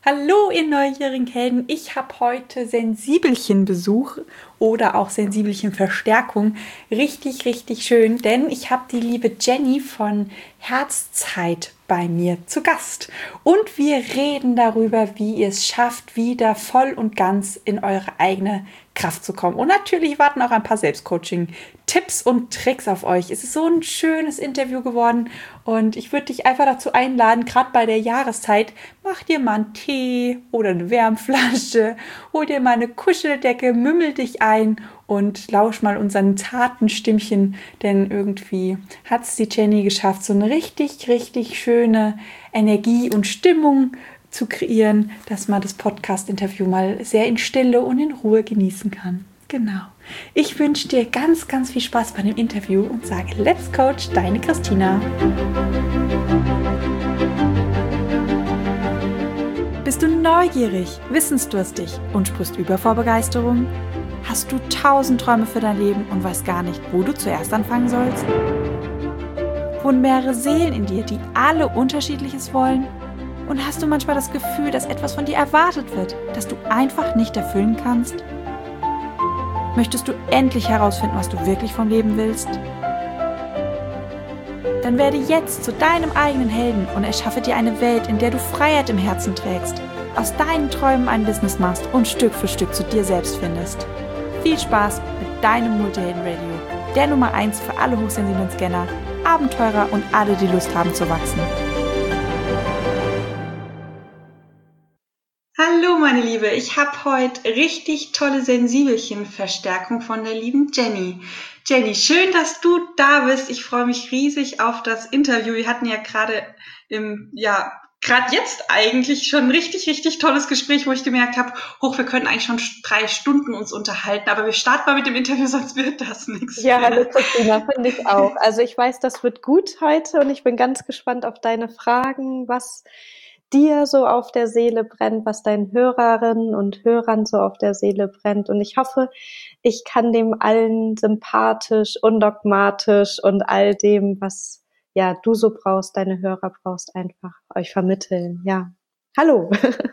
Hallo, ihr neugierigen Helden. Ich habe heute Sensibelchen-Besuch oder auch Sensibelchen-Verstärkung. Richtig, richtig schön, denn ich habe die liebe Jenny von Herzzeit bei mir zu Gast. Und wir reden darüber, wie ihr es schafft, wieder voll und ganz in eure eigene Kraft zu kommen. Und natürlich warten auch ein paar Selbstcoaching-Tipps und Tricks auf euch. Es ist so ein schönes Interview geworden und ich würde dich einfach dazu einladen, gerade bei der Jahreszeit, mach dir mal einen Tee oder eine Wärmflasche, hol dir mal eine Kuscheldecke, mümmel dich ein und lausch mal unseren zarten Stimmchen, denn irgendwie hat es die Jenny geschafft, so eine richtig, richtig schöne Energie und Stimmung zu kreieren, dass man das Podcast-Interview mal sehr in Stille und in Ruhe genießen kann. Genau. Ich wünsche dir ganz, ganz viel Spaß bei dem Interview und sage Let's Coach, deine Christina. Bist du neugierig, wissensdurstig und sprichst über vor Begeisterung? Hast du 1000 Träume für dein Leben und weißt gar nicht, wo du zuerst anfangen sollst? Wohnen mehrere Seelen in dir, die alle Unterschiedliches wollen? Und hast du manchmal das Gefühl, dass etwas von dir erwartet wird, das du einfach nicht erfüllen kannst? Möchtest du endlich herausfinden, was du wirklich vom Leben willst? Dann werde jetzt zu deinem eigenen Helden und erschaffe dir eine Welt, in der du Freiheit im Herzen trägst, aus deinen Träumen ein Business machst und Stück für Stück zu dir selbst findest. Viel Spaß mit deinem Multihelden-Radio, der Nummer 1 für alle hochsensiblen Scanner, Abenteurer und alle, die Lust haben zu wachsen. Hallo meine Liebe, ich habe heute richtig tolle Sensibelchen-Verstärkung von der lieben Jenny. Jenny, schön, dass du da bist. Ich freue mich riesig auf das Interview. Wir hatten ja gerade jetzt eigentlich schon ein richtig, richtig tolles Gespräch, wo ich gemerkt habe, wir können eigentlich schon 3 Stunden uns unterhalten, aber wir starten mal mit dem Interview, sonst wird das nichts. Ja, hallo Christina, finde ich auch. Also ich weiß, das wird gut heute und ich bin ganz gespannt auf deine Fragen, was dir so auf der Seele brennt, was deinen Hörerinnen und Hörern so auf der Seele brennt. Und ich hoffe, ich kann dem allen sympathisch, undogmatisch und all dem, was ja du so brauchst, deine Hörer brauchst, einfach euch vermitteln. Ja, hallo.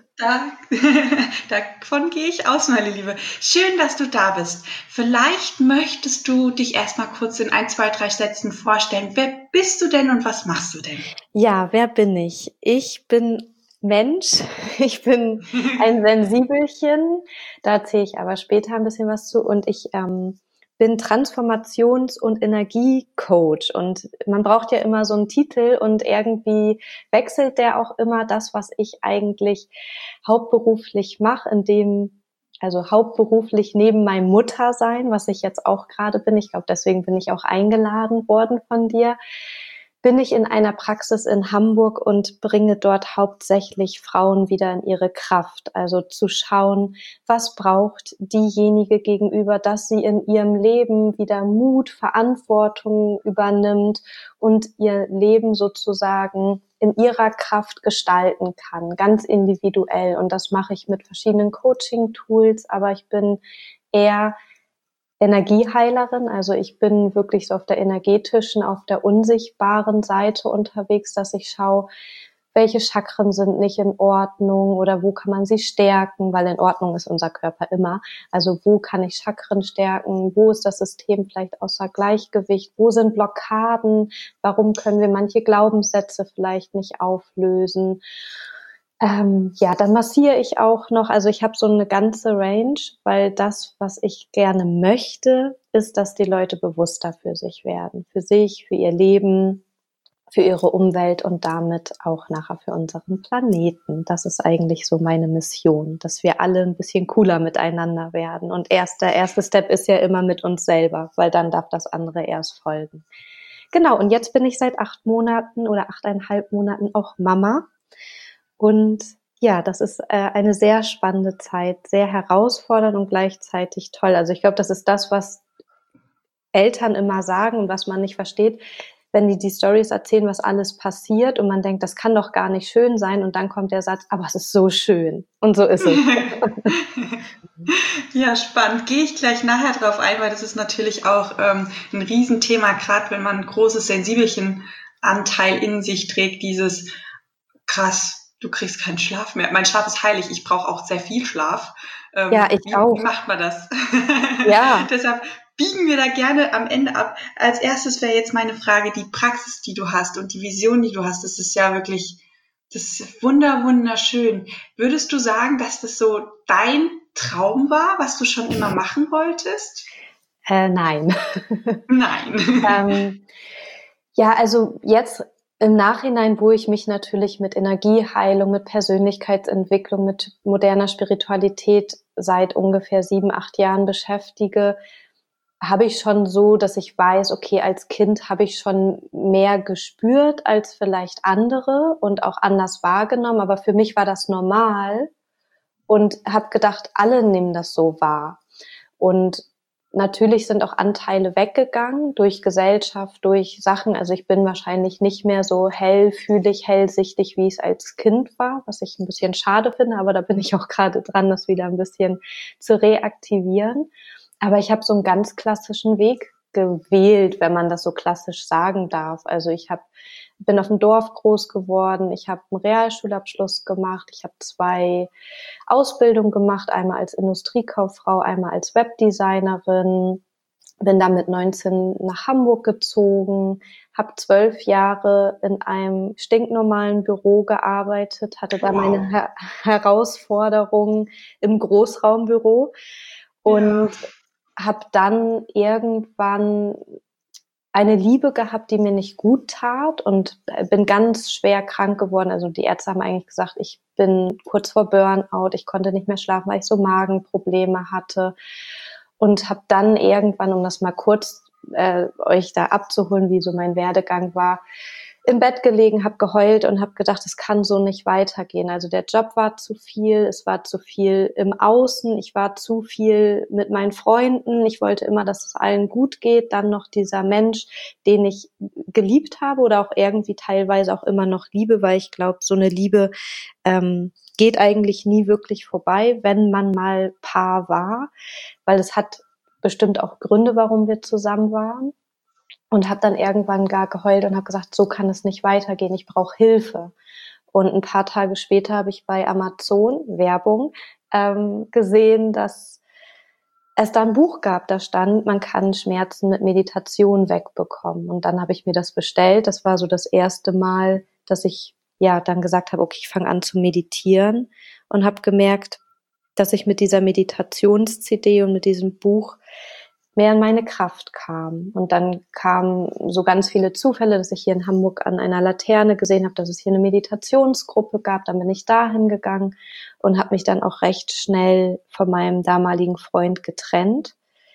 Davon gehe ich aus, meine Liebe. Schön, dass du da bist. Vielleicht möchtest du dich erstmal kurz in 1, 2, 3 Sätzen vorstellen. Wer bist du denn und was machst du denn? Ja, wer bin ich? Ich bin Mensch. Ich bin ein Sensibelchen. Da erzähle ich aber später ein bisschen was zu. Und ich bin Transformations- und Energiecoach. Und man braucht ja immer so einen Titel und irgendwie wechselt der auch immer das, was ich eigentlich hauptberuflich mache, also hauptberuflich neben meinem Muttersein, was ich jetzt auch gerade bin. Ich glaube, deswegen bin ich auch eingeladen worden von dir. Bin ich in einer Praxis in Hamburg und bringe dort hauptsächlich Frauen wieder in ihre Kraft. Also zu schauen, was braucht diejenige gegenüber, dass sie in ihrem Leben wieder Mut, Verantwortung übernimmt und ihr Leben sozusagen in ihrer Kraft gestalten kann, ganz individuell. Und das mache ich mit verschiedenen Coaching-Tools, aber ich bin eher Energieheilerin, also ich bin wirklich so auf der energetischen, auf der unsichtbaren Seite unterwegs, dass ich schaue, welche Chakren sind nicht in Ordnung oder wo kann man sie stärken, weil in Ordnung ist unser Körper immer. Also wo kann ich Chakren stärken, wo ist das System vielleicht außer Gleichgewicht, wo sind Blockaden, warum können wir manche Glaubenssätze vielleicht nicht auflösen. Dann massiere ich auch noch, also ich habe so eine ganze Range, weil das, was ich gerne möchte, ist, dass die Leute bewusster für sich werden, für sich, für ihr Leben, für ihre Umwelt und damit auch nachher für unseren Planeten. Das ist eigentlich so meine Mission, dass wir alle ein bisschen cooler miteinander werden. Und der erste Step ist ja immer mit uns selber, weil dann darf das andere erst folgen. Genau, und jetzt bin ich seit 8 Monaten oder 8,5 Monaten auch Mama. Und ja, das ist eine sehr spannende Zeit, sehr herausfordernd und gleichzeitig toll. Also ich glaube, das ist das, was Eltern immer sagen und was man nicht versteht, wenn die Storys erzählen, was alles passiert und man denkt, das kann doch gar nicht schön sein und dann kommt der Satz, aber es ist so schön. Und so ist es. Ja, spannend. Gehe ich gleich nachher drauf ein, weil das ist natürlich auch ein Riesenthema, gerade wenn man ein großes Sensibelchen-Anteil in sich trägt, dieses krass. Du kriegst keinen Schlaf mehr. Mein Schlaf ist heilig. Ich brauche auch sehr viel Schlaf. Ja, ich auch. Wie macht man das? Ja. Deshalb biegen wir da gerne am Ende ab. Als erstes wäre jetzt meine Frage, die Praxis, die du hast und die Vision, die du hast, das ist ja wirklich, das ist wunderschön. Würdest du sagen, dass das so dein Traum war, was du schon immer machen wolltest? Nein. Nein. Ja, also jetzt im Nachhinein, wo ich mich natürlich mit Energieheilung, mit Persönlichkeitsentwicklung, mit moderner Spiritualität seit ungefähr 7, 8 Jahren beschäftige, habe ich schon so, dass ich weiß, okay, als Kind habe ich schon mehr gespürt als vielleicht andere und auch anders wahrgenommen, aber für mich war das normal und habe gedacht, alle nehmen das so wahr. Und natürlich sind auch Anteile weggegangen durch Gesellschaft, durch Sachen. Also ich bin wahrscheinlich nicht mehr so hellfühlig, hellsichtig, wie ich es als Kind war, was ich ein bisschen schade finde, aber da bin ich auch gerade dran, das wieder ein bisschen zu reaktivieren. Aber ich habe so einen ganz klassischen Weg gewählt, wenn man das so klassisch sagen darf. Also bin auf dem Dorf groß geworden, ich habe einen Realschulabschluss gemacht, ich habe 2 Ausbildungen gemacht, einmal als Industriekauffrau, einmal als Webdesignerin, bin dann mit 19 nach Hamburg gezogen, habe 12 Jahre in einem stinknormalen Büro gearbeitet, hatte da meine Herausforderungen im Großraumbüro und habe dann irgendwann eine Liebe gehabt, die mir nicht gut tat und bin ganz schwer krank geworden. Also die Ärzte haben eigentlich gesagt, ich bin kurz vor Burnout, ich konnte nicht mehr schlafen, weil ich so Magenprobleme hatte und habe dann irgendwann, um das mal kurz euch da abzuholen, wie so mein Werdegang war, im Bett gelegen, habe geheult und habe gedacht, es kann so nicht weitergehen. Also der Job war zu viel, es war zu viel im Außen, ich war zu viel mit meinen Freunden, ich wollte immer, dass es allen gut geht. Dann noch dieser Mensch, den ich geliebt habe oder auch irgendwie teilweise auch immer noch liebe, weil ich glaube, so eine Liebe geht eigentlich nie wirklich vorbei, wenn man mal Paar war, weil es hat bestimmt auch Gründe, warum wir zusammen waren. Und habe dann irgendwann gar geheult und habe gesagt, so kann es nicht weitergehen, ich brauche Hilfe. Und ein paar Tage später habe ich bei Amazon Werbung gesehen, dass es da ein Buch gab, da stand, man kann Schmerzen mit Meditation wegbekommen. Und dann habe ich mir das bestellt. Das war so das erste Mal, dass ich ja dann gesagt habe, okay, ich fange an zu meditieren und habe gemerkt, dass ich mit dieser Meditations-CD und mit diesem Buch mehr in meine Kraft kam. Und dann kamen so ganz viele Zufälle, dass ich hier in Hamburg an einer Laterne gesehen habe, dass es hier eine Meditationsgruppe gab. Dann bin ich dahin gegangen und habe mich dann auch recht schnell von meinem damaligen Freund getrennt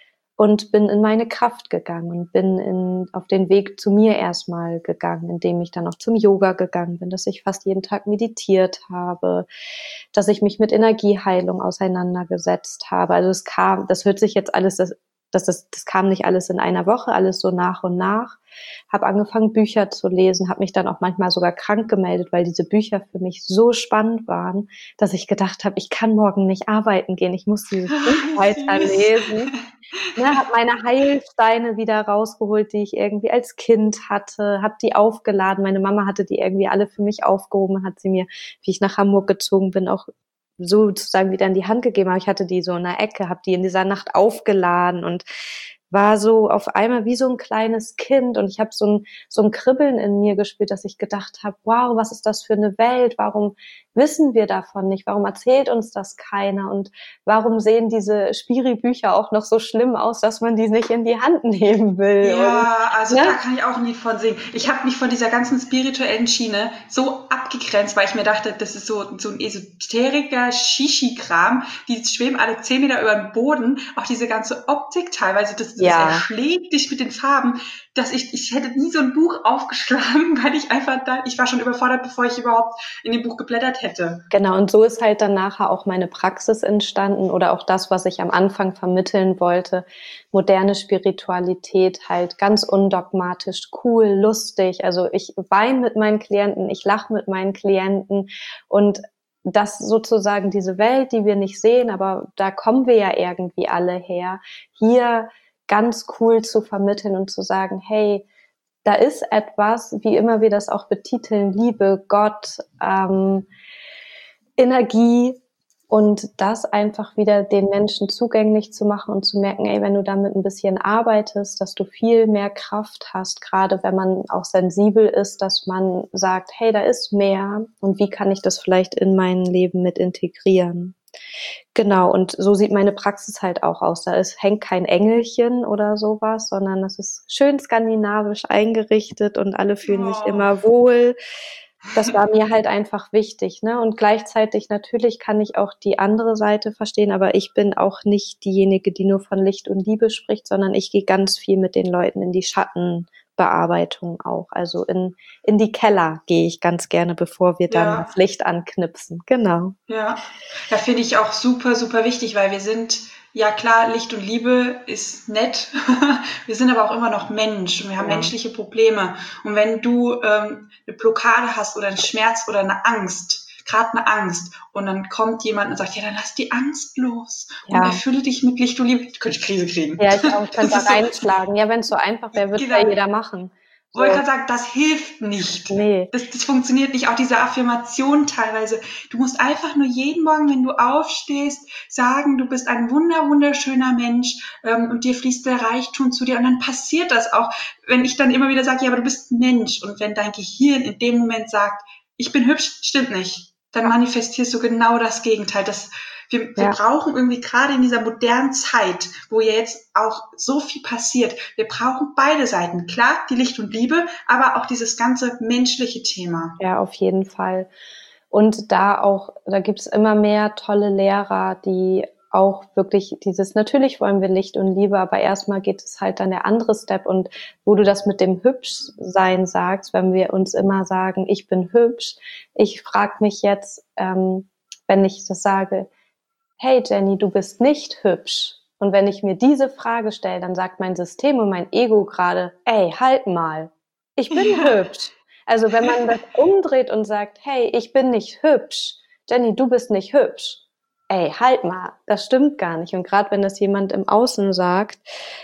und bin in meine Kraft gegangen und bin auf den Weg zu mir erstmal gegangen, indem ich dann auch zum Yoga gegangen bin, dass ich fast jeden Tag meditiert habe, dass ich mich mit Energieheilung auseinandergesetzt habe. Also das hört sich jetzt alles, das kam nicht alles in einer Woche, alles so nach und nach. Habe angefangen, Bücher zu lesen, habe mich dann auch manchmal sogar krank gemeldet, weil diese Bücher für mich so spannend waren, dass ich gedacht habe, ich kann morgen nicht arbeiten gehen, ich muss dieses Buch weiterlesen. Habe meine Heilsteine wieder rausgeholt, die ich irgendwie als Kind hatte, habe die aufgeladen. Meine Mama hatte die irgendwie alle für mich aufgehoben und hat sie mir, wie ich nach Hamburg gezogen bin, auch sozusagen wieder in die Hand gegeben. Aber ich hatte die so in der Ecke, habe die in dieser Nacht aufgeladen und war so auf einmal wie so ein kleines Kind und ich habe so ein Kribbeln in mir gespürt, dass ich gedacht habe, wow, was ist das für eine Welt? Warum wissen wir davon nicht? Warum erzählt uns das keiner? Und warum sehen diese Spiri-Bücher auch noch so schlimm aus, dass man die nicht in die Hand nehmen will? Ja, also da kann ich auch ein Lied von singen. Ich habe mich von dieser ganzen spirituellen Schiene so abgegrenzt, weil ich mir dachte, das ist so ein esoteriker Shishi-Kram. Die schweben alle 10 Meter über dem Boden. Auch diese ganze Optik teilweise, das erschlägt dich mit den Farben. Dass ich hätte nie so ein Buch aufgeschlagen, weil ich war schon überfordert, bevor ich überhaupt in dem Buch geblättert hätte. Genau, und so ist halt dann nachher auch meine Praxis entstanden oder auch das, was ich am Anfang vermitteln wollte. Moderne Spiritualität, halt ganz undogmatisch, cool, lustig. Also ich weine mit meinen Klienten, ich lache mit meinen Klienten und das sozusagen diese Welt, die wir nicht sehen, aber da kommen wir ja irgendwie alle her, hier ganz cool zu vermitteln und zu sagen, hey, da ist etwas, wie immer wir das auch betiteln, Liebe, Gott, Energie, und das einfach wieder den Menschen zugänglich zu machen und zu merken, ey, wenn du damit ein bisschen arbeitest, dass du viel mehr Kraft hast, gerade wenn man auch sensibel ist, dass man sagt, hey, da ist mehr und wie kann ich das vielleicht in mein Leben mit integrieren? Genau, und so sieht meine Praxis halt auch aus. Hängt kein Engelchen oder sowas, sondern das ist schön skandinavisch eingerichtet und alle fühlen sich immer wohl. Das war mir halt einfach wichtig, ne? Und gleichzeitig natürlich kann ich auch die andere Seite verstehen, aber ich bin auch nicht diejenige, die nur von Licht und Liebe spricht, sondern ich gehe ganz viel mit den Leuten in die Schattenbearbeitung auch. Also in die Keller gehe ich ganz gerne, bevor wir dann das Licht anknipsen. Genau. Ja, da finde ich auch super, super wichtig, weil wir sind, ja klar, Licht und Liebe ist nett, wir sind aber auch immer noch Mensch und wir haben menschliche Probleme. Und wenn du eine Blockade hast oder einen Schmerz oder eine Angst, gerade eine Angst, und dann kommt jemand und sagt, ja, dann lass die Angst los und erfülle dich mit Licht und Liebe. Du könntest Krise kriegen. Ja, ich auch, könnte da reinschlagen. Ja, wenn es so einfach wäre, würde ja jeder machen. Ich wollte gerade sagen, das hilft nicht. Nee. Das funktioniert nicht. Auch diese Affirmation teilweise. Du musst einfach nur jeden Morgen, wenn du aufstehst, sagen, du bist ein wunderschöner Mensch und dir fließt der Reichtum zu dir. Und dann passiert das auch, wenn ich dann immer wieder sage, ja, aber du bist ein Mensch. Und wenn dein Gehirn in dem Moment sagt, ich bin hübsch, stimmt nicht, dann manifestierst du genau das Gegenteil. Wir brauchen irgendwie gerade in dieser modernen Zeit, wo ja jetzt auch so viel passiert, wir brauchen beide Seiten. Klar, die Licht und Liebe, aber auch dieses ganze menschliche Thema. Ja, auf jeden Fall. Und da gibt's immer mehr tolle Lehrer, die auch wirklich natürlich wollen wir Licht und Liebe, aber erstmal geht es halt dann der andere Step. Und wo du das mit dem Hübschsein sagst, wenn wir uns immer sagen, ich bin hübsch, ich frage mich jetzt, wenn ich das sage, hey Jenny, du bist nicht hübsch. Und wenn ich mir diese Frage stelle, dann sagt mein System und mein Ego gerade, ey, halt mal, ich bin hübsch. Also wenn man das umdreht und sagt, hey, ich bin nicht hübsch, Jenny, du bist nicht hübsch, ey, halt mal, das stimmt gar nicht. Und gerade wenn das jemand im Außen sagt,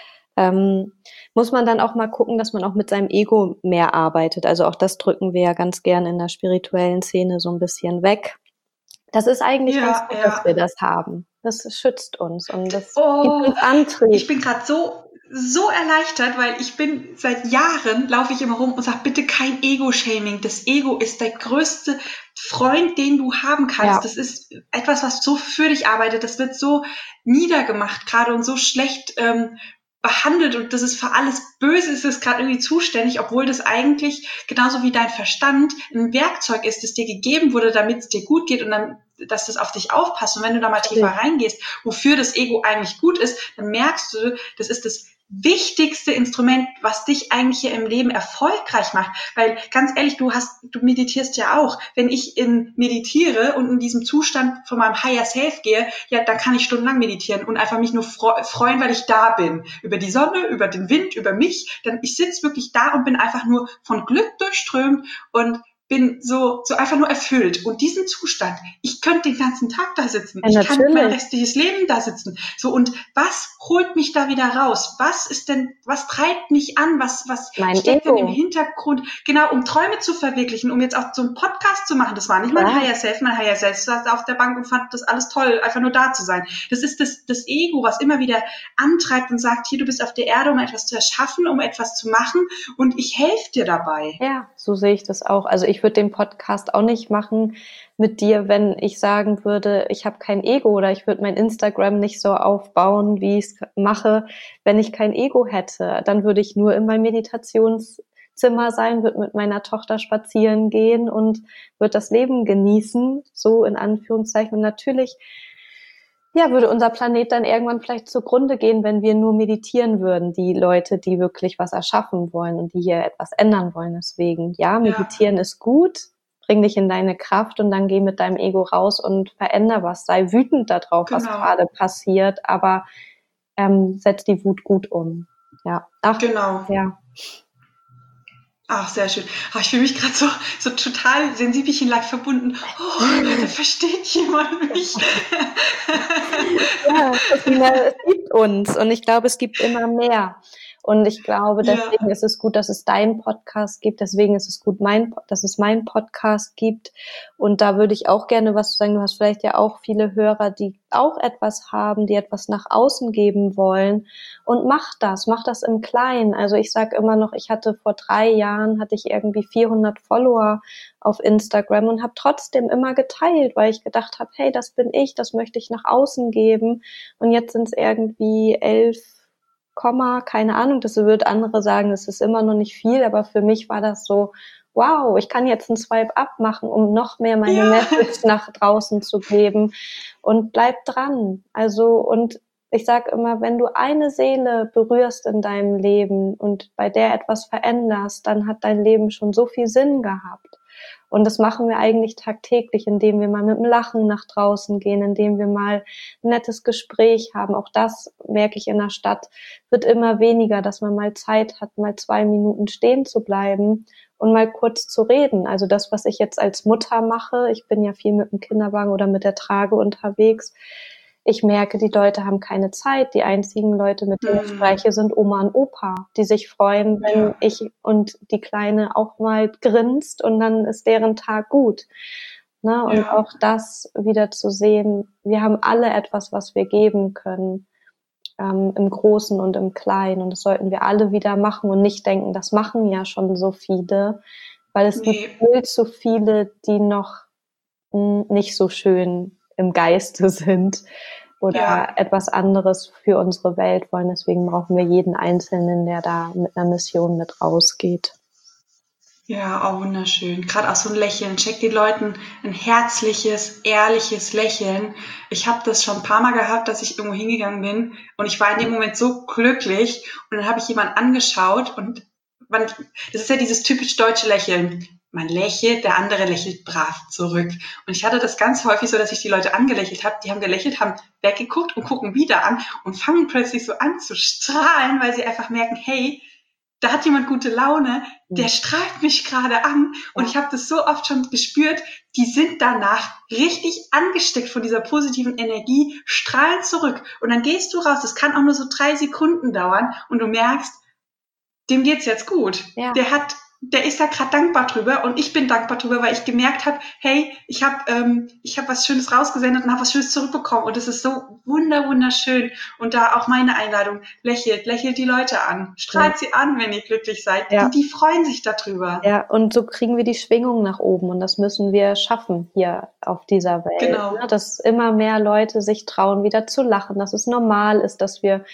muss man dann auch mal gucken, dass man auch mit seinem Ego mehr arbeitet. Also auch das drücken wir ja ganz gern in der spirituellen Szene so ein bisschen weg. Das ist eigentlich ganz gut, dass wir das haben. Das schützt uns und das gibt uns Antrieb. Ich bin gerade so erleichtert, weil ich bin seit Jahren, laufe ich immer rum und sage, bitte kein Ego-Shaming. Das Ego ist der größte Freund, den du haben kannst. Ja. Das ist etwas, was so für dich arbeitet. Das wird so niedergemacht gerade und so schlecht behandelt und das ist für alles Böse, ist es gerade irgendwie zuständig, obwohl das eigentlich genauso wie dein Verstand ein Werkzeug ist, das dir gegeben wurde, damit es dir gut geht und dann, dass das auf dich aufpasst. Und wenn du da mal tiefer reingehst, wofür das Ego eigentlich gut ist, dann merkst du, das ist das wichtigste Instrument, was dich eigentlich hier im Leben erfolgreich macht. Weil ganz ehrlich, du meditierst ja auch. Wenn ich meditiere und in diesem Zustand von meinem Higher Self gehe, ja, dann kann ich stundenlang meditieren und einfach mich nur freuen, weil ich da bin. Über die Sonne, über den Wind, über mich. Denn ich sitze wirklich da und bin einfach nur von Glück durchströmt und bin so einfach nur erfüllt. Und diesen Zustand, ich könnte den ganzen Tag da sitzen. Ja, ich kann mein restliches Leben da sitzen. So, und was holt mich da wieder raus? Was treibt mich an? Was steckt denn im Hintergrund? Genau, um Träume zu verwirklichen, um jetzt auch so einen Podcast zu machen. Das war nicht mein Higher Self. Mein Higher Self saß auf der Bank und fand das alles toll, einfach nur da zu sein. Das ist das Ego, was immer wieder antreibt und sagt, hier, du bist auf der Erde, um etwas zu erschaffen, um etwas zu machen und ich helfe dir dabei. Ja, so sehe ich das auch. Also ich würde den Podcast auch nicht machen mit dir, wenn ich sagen würde, ich habe kein Ego oder ich würde mein Instagram nicht so aufbauen, wie ich es mache, wenn ich kein Ego hätte. Dann würde ich nur in meinem Meditationszimmer sein, würde mit meiner Tochter spazieren gehen und würde das Leben genießen, so in Anführungszeichen. Und natürlich würde unser Planet dann irgendwann vielleicht zugrunde gehen, wenn wir nur meditieren würden, die Leute, die wirklich was erschaffen wollen und die hier etwas ändern wollen. Deswegen, meditieren ist gut, bring dich in deine Kraft und dann geh mit deinem Ego raus und veränder was. Sei wütend darauf, was gerade passiert, aber setz die Wut gut um. Ja. Genau. Ja. Ach, sehr schön. Ich fühle mich gerade so total sensibelchen-like verbunden. Da versteht jemand mich. Ja, es gibt uns und ich glaube, es gibt immer mehr. Und ich glaube, deswegen ist es gut, dass es deinen Podcast gibt. Deswegen ist es gut, dass es meinen Podcast gibt. Und da würde ich auch gerne was sagen. Du hast vielleicht ja auch viele Hörer, die auch etwas haben, die etwas nach außen geben wollen. Und mach das im Kleinen. Also ich sage immer noch, ich hatte vor 3 Jahren, hatte ich irgendwie 400 Follower auf Instagram und habe trotzdem immer geteilt, weil ich gedacht habe, hey, das bin ich, das möchte ich nach außen geben. Und jetzt sind es irgendwie 11, keine Ahnung, das wird andere sagen, das ist immer noch nicht viel, aber für mich war das so, wow, ich kann jetzt einen Swipe-Up machen, um noch mehr meine Message nach draußen zu geben, und bleib dran. Also, und ich sage immer, wenn du eine Seele berührst in deinem Leben und bei der etwas veränderst, dann hat dein Leben schon so viel Sinn gehabt. Und das machen wir eigentlich tagtäglich, indem wir mal mit dem Lachen nach draußen gehen, indem wir mal ein nettes Gespräch haben. Auch das merke ich in der Stadt, wird immer weniger, dass man mal Zeit hat, mal 2 Minuten stehen zu bleiben und mal kurz zu reden. Also das, was ich jetzt als Mutter mache, ich bin ja viel mit dem Kinderwagen oder mit der Trage unterwegs. Ich merke, die Leute haben keine Zeit. Die einzigen Leute, mit denen ich spreche, sind Oma und Opa, die sich freuen, wenn ich und die Kleine auch mal grinst, und dann ist deren Tag gut. Ne? Und auch das wieder zu sehen, wir haben alle etwas, was wir geben können, im Großen und im Kleinen. Und das sollten wir alle wieder machen und nicht denken, das machen ja schon so viele, weil es gibt viel zu viele, die noch nicht so schön im Geiste sind oder etwas anderes für unsere Welt wollen. Deswegen brauchen wir jeden Einzelnen, der da mit einer Mission mit rausgeht. Ja, auch wunderschön. Gerade auch so ein Lächeln. Schenkt den Leuten ein herzliches, ehrliches Lächeln. Ich habe das schon ein paar Mal gehabt, dass ich irgendwo hingegangen bin und ich war in dem Moment so glücklich und dann habe ich jemanden angeschaut und das ist ja dieses typisch deutsche Lächeln. Man lächelt, der andere lächelt brav zurück. Und ich hatte das ganz häufig so, dass ich die Leute angelächelt habe. Die haben gelächelt, haben weggeguckt und gucken wieder an und fangen plötzlich so an zu strahlen, weil sie einfach merken, hey, da hat jemand gute Laune, der strahlt mich gerade an. Und ich habe das so oft schon gespürt, die sind danach richtig angesteckt von dieser positiven Energie, strahlen zurück. Und dann gehst du raus, das kann auch nur so 3 Sekunden dauern und du merkst, dem geht's jetzt gut. Ja. Der ist da gerade dankbar drüber und ich bin dankbar drüber, weil ich gemerkt habe, hey, ich hab was Schönes rausgesendet und habe was Schönes zurückbekommen und es ist so wunderschön. Und da auch meine Einladung, lächelt die Leute an, strahlt sie an, wenn ihr glücklich seid. Ja. Die freuen sich darüber. Ja, und so kriegen wir die Schwingung nach oben und das müssen wir schaffen hier auf dieser Welt. Genau. Ne? Dass immer mehr Leute sich trauen, wieder zu lachen, dass es normal ist, dass wir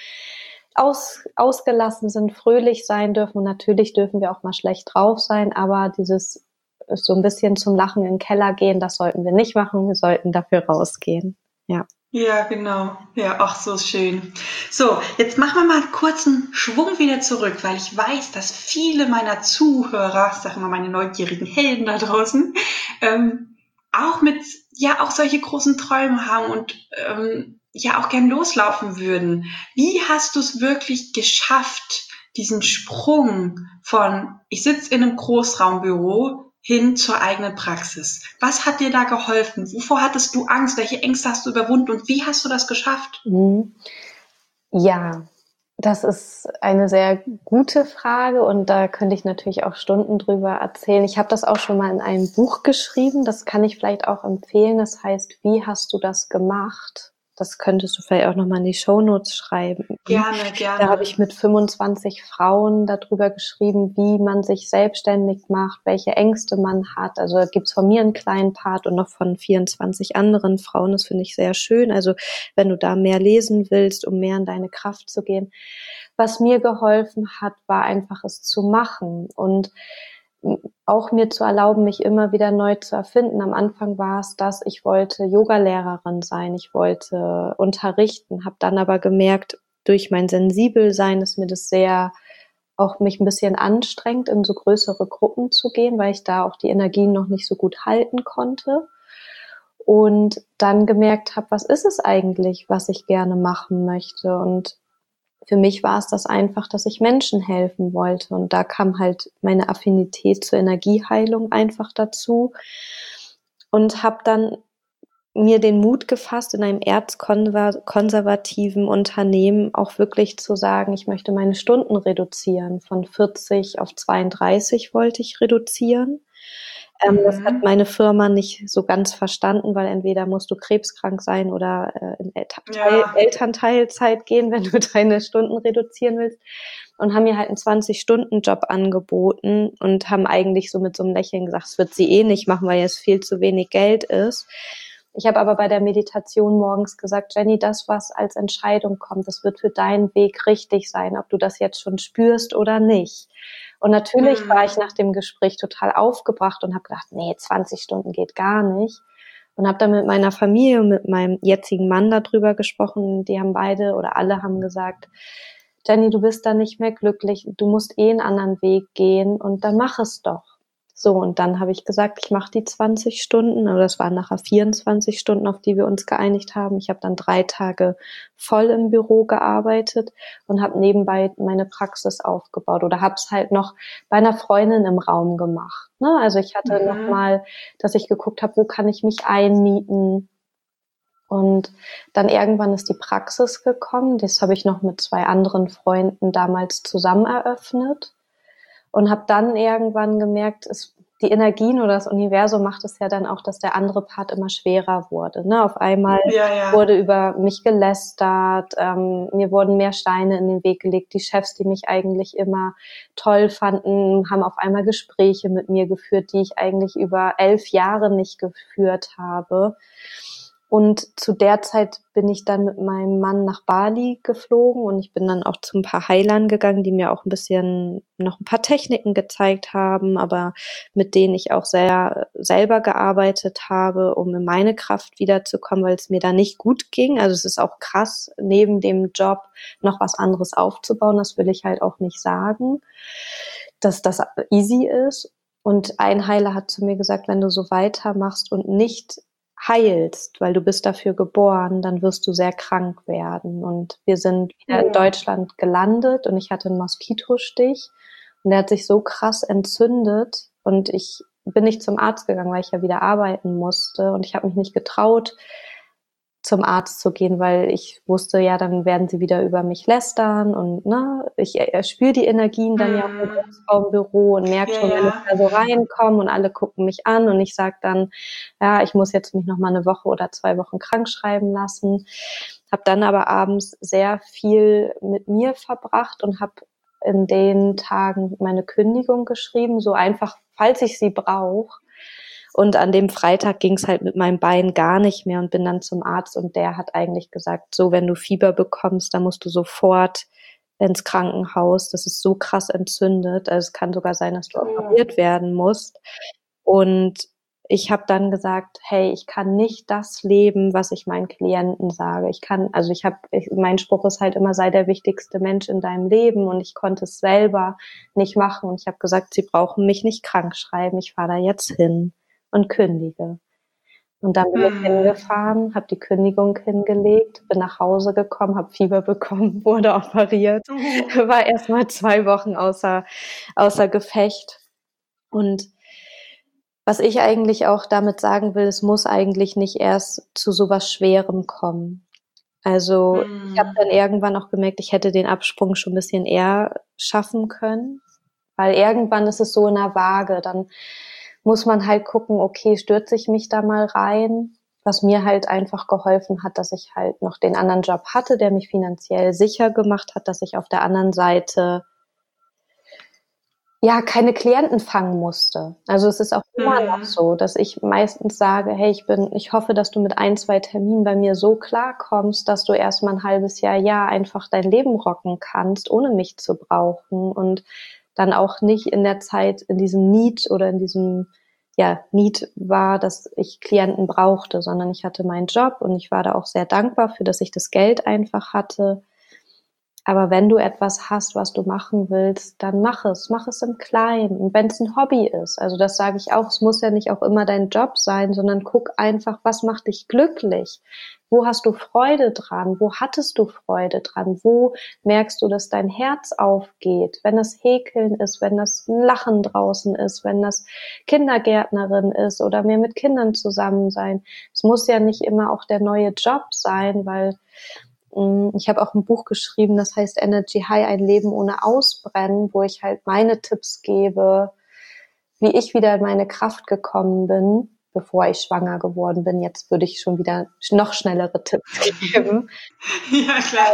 ausgelassen sind, fröhlich sein dürfen. Und natürlich dürfen wir auch mal schlecht drauf sein, aber dieses so ein bisschen zum Lachen in den Keller gehen, das sollten wir nicht machen. Wir sollten dafür rausgehen. Ja. Ja, genau. Ja, ach, so schön. So, jetzt machen wir mal kurz einen Schwung wieder zurück, weil ich weiß, dass viele meiner Zuhörer, sagen wir mal meine neugierigen Helden da draußen, auch solche großen Träume haben und auch gern loslaufen würden. Wie hast du es wirklich geschafft, diesen Sprung von ich sitze in einem Großraumbüro hin zur eigenen Praxis? Was hat dir da geholfen? Wovor hattest du Angst? Welche Ängste hast du überwunden und wie hast du das geschafft? Ja, das ist eine sehr gute Frage und da könnte ich natürlich auch Stunden drüber erzählen. Ich habe das auch schon mal in einem Buch geschrieben, das kann ich vielleicht auch empfehlen. Das heißt, wie hast du das gemacht? Das könntest du vielleicht auch nochmal in die Shownotes schreiben. Gerne. Da habe ich mit 25 Frauen darüber geschrieben, wie man sich selbstständig macht, welche Ängste man hat. Also da gibt's von mir einen kleinen Part und noch von 24 anderen Frauen. Das finde ich sehr schön. Also wenn du da mehr lesen willst, um mehr in deine Kraft zu gehen. Was mir geholfen hat, war einfach es zu machen und auch mir zu erlauben, mich immer wieder neu zu erfinden. Am Anfang war es das, ich wollte Yogalehrerin sein, ich wollte unterrichten, habe dann aber gemerkt, durch mein Sensibelsein, dass mir das sehr auch mich ein bisschen anstrengt, in so größere Gruppen zu gehen, weil ich da auch die Energien noch nicht so gut halten konnte. Und dann gemerkt habe, was ist es eigentlich, was ich gerne machen möchte? Und für mich war es das einfach, dass ich Menschen helfen wollte. Und da kam halt meine Affinität zur Energieheilung einfach dazu. Und habe dann mir den Mut gefasst, in einem erzkonservativen Unternehmen auch wirklich zu sagen, ich möchte meine Stunden reduzieren. Von 40 auf 32 wollte ich reduzieren. Das hat meine Firma nicht so ganz verstanden, weil entweder musst du krebskrank sein oder in Elternteilzeit gehen, wenn du deine Stunden reduzieren willst. Und haben mir halt einen 20-Stunden-Job angeboten und haben eigentlich so mit so einem Lächeln gesagt, das wird sie eh nicht machen, weil jetzt viel zu wenig Geld ist. Ich habe aber bei der Meditation morgens gesagt, Jenny, das, was als Entscheidung kommt, das wird für deinen Weg richtig sein, ob du das jetzt schon spürst oder nicht. Und natürlich war ich nach dem Gespräch total aufgebracht und habe gedacht, nee, 20 Stunden geht gar nicht. Und habe dann mit meiner Familie und mit meinem jetzigen Mann darüber gesprochen. Die haben beide oder alle haben gesagt, Jenny, du bist da nicht mehr glücklich, du musst einen anderen Weg gehen und dann mach es doch. So, und dann habe ich gesagt, ich mache die 20 Stunden, oder das waren nachher 24 Stunden, auf die wir uns geeinigt haben. Ich habe dann 3 Tage voll im Büro gearbeitet und habe nebenbei meine Praxis aufgebaut oder habe es halt noch bei einer Freundin im Raum gemacht. Ne? Also ich hatte noch mal, dass ich geguckt habe, wo kann ich mich einmieten. Und dann irgendwann ist die Praxis gekommen. Das habe ich noch mit 2 anderen Freunden damals zusammen eröffnet. Und habe dann irgendwann gemerkt, die Energien oder das Universum macht es ja dann auch, dass der andere Part immer schwerer wurde. Ne? Auf einmal wurde über mich gelästert, mir wurden mehr Steine in den Weg gelegt. Die Chefs, die mich eigentlich immer toll fanden, haben auf einmal Gespräche mit mir geführt, die ich eigentlich über 11 Jahre nicht geführt habe. Und zu der Zeit bin ich dann mit meinem Mann nach Bali geflogen und ich bin dann auch zu ein paar Heilern gegangen, die mir auch noch ein paar Techniken gezeigt haben, aber mit denen ich auch sehr selber gearbeitet habe, um in meine Kraft wiederzukommen, weil es mir da nicht gut ging. Also es ist auch krass, neben dem Job noch was anderes aufzubauen. Das will ich halt auch nicht sagen, dass das easy ist. Und ein Heiler hat zu mir gesagt, wenn du so weitermachst und nicht heilst, weil du bist dafür geboren, dann wirst du sehr krank werden. Und wir sind wieder in Deutschland gelandet und ich hatte einen Moskitostich und der hat sich so krass entzündet und ich bin nicht zum Arzt gegangen, weil ich ja wieder arbeiten musste und ich habe mich nicht getraut, zum Arzt zu gehen, weil ich wusste, ja, dann werden sie wieder über mich lästern und ne, ich spüre die Energien dann ja auch im Großraumbüro und merke schon, wenn ich da so reinkomme und alle gucken mich an und ich sage dann, ja, ich muss jetzt mich noch mal eine Woche oder 2 Wochen krank schreiben lassen. Habe dann aber abends sehr viel mit mir verbracht und habe in den Tagen meine Kündigung geschrieben, so einfach, falls ich sie brauche. Und an dem Freitag ging es halt mit meinem Bein gar nicht mehr und bin dann zum Arzt und der hat eigentlich gesagt, so, wenn du Fieber bekommst, dann musst du sofort ins Krankenhaus. Das ist so krass entzündet. Also es kann sogar sein, dass du operiert werden musst. Und ich habe dann gesagt, hey, ich kann nicht das leben, was ich meinen Klienten sage. Mein Spruch ist halt immer, sei der wichtigste Mensch in deinem Leben und ich konnte es selber nicht machen. Und ich habe gesagt, sie brauchen mich nicht krank schreiben, ich fahre da jetzt hin und kündige. Und dann bin ich hingefahren, habe die Kündigung hingelegt, bin nach Hause gekommen, habe Fieber bekommen, wurde operiert, war erstmal 2 Wochen außer Gefecht. Und was ich eigentlich auch damit sagen will, es muss eigentlich nicht erst zu sowas Schwerem kommen. Also ich habe dann irgendwann auch gemerkt, ich hätte den Absprung schon ein bisschen eher schaffen können, weil irgendwann ist es so in der Waage, dann muss man halt gucken, okay, stürze ich mich da mal rein, was mir halt einfach geholfen hat, dass ich halt noch den anderen Job hatte, der mich finanziell sicher gemacht hat, dass ich auf der anderen Seite ja keine Klienten fangen musste. Also es ist auch immer noch so, dass ich meistens sage, hey, ich hoffe, dass du mit 1, 2 Terminen bei mir so klarkommst, dass du erstmal ein halbes Jahr einfach dein Leben rocken kannst, ohne mich zu brauchen und dann auch nicht in der Zeit in diesem Need oder in diesem Need war, dass ich Klienten brauchte, sondern ich hatte meinen Job und ich war da auch sehr dankbar für, dass ich das Geld einfach hatte. Aber wenn du etwas hast, was du machen willst, dann mach es im Kleinen. Und wenn es ein Hobby ist, also das sage ich auch, es muss ja nicht auch immer dein Job sein, sondern guck einfach, was macht dich glücklich? Wo hast du Freude dran? Wo hattest du Freude dran? Wo merkst du, dass dein Herz aufgeht? Wenn das Häkeln ist, wenn das Lachen draußen ist, wenn das Kindergärtnerin ist oder mehr mit Kindern zusammen sein. Es muss ja nicht immer auch der neue Job sein, weil ich habe auch ein Buch geschrieben, das heißt Energy High, ein Leben ohne Ausbrennen, wo ich halt meine Tipps gebe, wie ich wieder in meine Kraft gekommen bin, bevor ich schwanger geworden bin. Jetzt würde ich schon wieder noch schnellere Tipps geben. Ja, klar.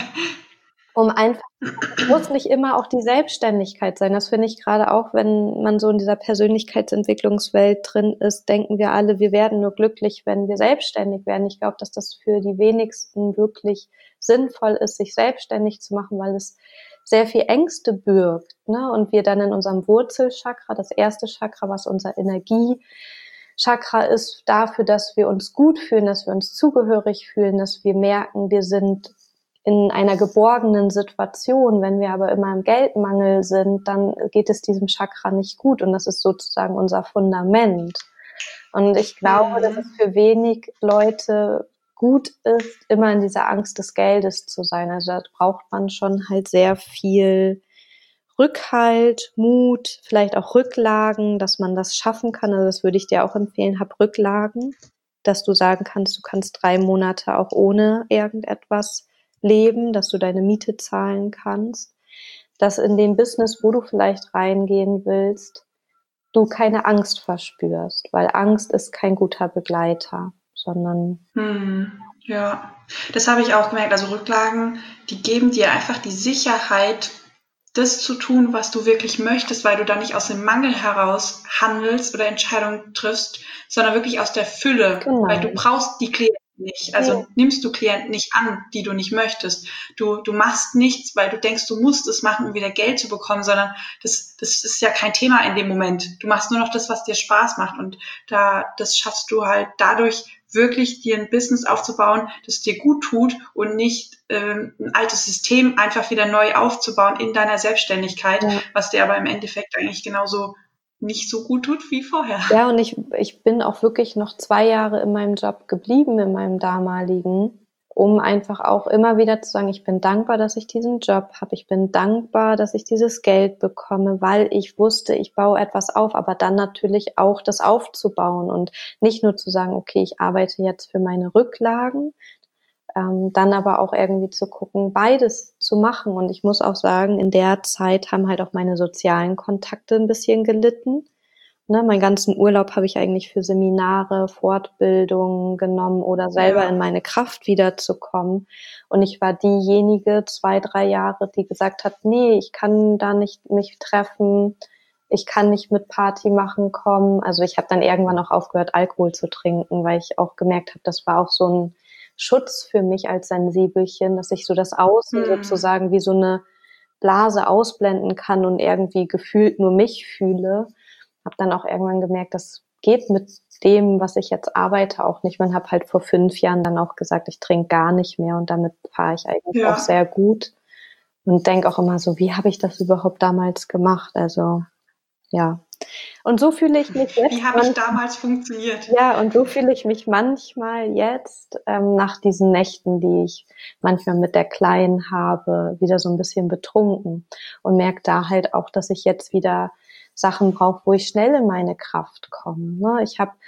Um einfach, es muss nicht immer auch die Selbstständigkeit sein. Das finde ich gerade auch, wenn man so in dieser Persönlichkeitsentwicklungswelt drin ist, denken wir alle, wir werden nur glücklich, wenn wir selbstständig werden. Ich glaube, dass das für die wenigsten wirklich sinnvoll ist, sich selbstständig zu machen, weil es sehr viel Ängste birgt, ne? Und wir dann in unserem Wurzelchakra, das erste Chakra, was unser Energiechakra ist, dafür, dass wir uns gut fühlen, dass wir uns zugehörig fühlen, dass wir merken, wir sind in einer geborgenen Situation. Wenn wir aber immer im Geldmangel sind, dann geht es diesem Chakra nicht gut und das ist sozusagen unser Fundament. Und ich glaube, dass es für wenig Leute gut ist, immer in dieser Angst des Geldes zu sein. Also da braucht man schon halt sehr viel Rückhalt, Mut, vielleicht auch Rücklagen, dass man das schaffen kann. Also das würde ich dir auch empfehlen, hab Rücklagen, dass du sagen kannst, du kannst 3 Monate auch ohne irgendetwas leben, dass du deine Miete zahlen kannst, dass in dem Business, wo du vielleicht reingehen willst, du keine Angst verspürst, weil Angst ist kein guter Begleiter, sondern Ja, das habe ich auch gemerkt. Also Rücklagen, die geben dir einfach die Sicherheit, das zu tun, was du wirklich möchtest, weil du da nicht aus dem Mangel heraus handelst oder Entscheidungen triffst, sondern wirklich aus der Fülle, genau. weil du brauchst die Klienten nicht. Also nimmst du Klienten nicht an, die du nicht möchtest. Du machst nichts, weil du denkst, du musst es machen, um wieder Geld zu bekommen, sondern das ist ja kein Thema in dem Moment. Du machst nur noch das, was dir Spaß macht und das schaffst du halt dadurch, wirklich dir ein Business aufzubauen, das dir gut tut und nicht ein altes System einfach wieder neu aufzubauen in deiner Selbstständigkeit, was dir aber im Endeffekt eigentlich genauso nicht so gut tut wie vorher. Ja, und ich bin auch wirklich noch 2 Jahre in meinem Job geblieben, in meinem damaligen, um einfach auch immer wieder zu sagen, ich bin dankbar, dass ich diesen Job habe, ich bin dankbar, dass ich dieses Geld bekomme, weil ich wusste, ich baue etwas auf, aber dann natürlich auch das aufzubauen und nicht nur zu sagen, okay, ich arbeite jetzt für meine Rücklagen, dann aber auch irgendwie zu gucken, beides zu machen. Und ich muss auch sagen, in der Zeit haben halt auch meine sozialen Kontakte ein bisschen gelitten. Ne, meinen ganzen Urlaub habe ich eigentlich für Seminare, Fortbildungen genommen oder selber in meine Kraft wiederzukommen. Und ich war diejenige 2, 3 Jahre, die gesagt hat, nee, ich kann da nicht mich treffen, ich kann nicht mit Party machen kommen. Also ich habe dann irgendwann auch aufgehört, Alkohol zu trinken, weil ich auch gemerkt habe, das war auch so ein Schutz für mich als Sensibelchen, dass ich so das Außen sozusagen wie so eine Blase ausblenden kann und irgendwie gefühlt nur mich fühle. Habe dann auch irgendwann gemerkt, das geht mit dem, was ich jetzt arbeite, auch nicht. Man habe halt vor 5 Jahren dann auch gesagt, ich trinke gar nicht mehr und damit fahre ich eigentlich auch sehr gut und denke auch immer so, wie habe ich das überhaupt damals gemacht? Also ja. Und so fühle ich mich jetzt. Wie habe ich damals funktioniert? Ja, und so fühle ich mich manchmal jetzt nach diesen Nächten, die ich manchmal mit der Kleinen habe, wieder so ein bisschen betrunken und merke da halt auch, dass ich jetzt wieder Sachen brauche, wo ich schnell in meine Kraft komme. Ne?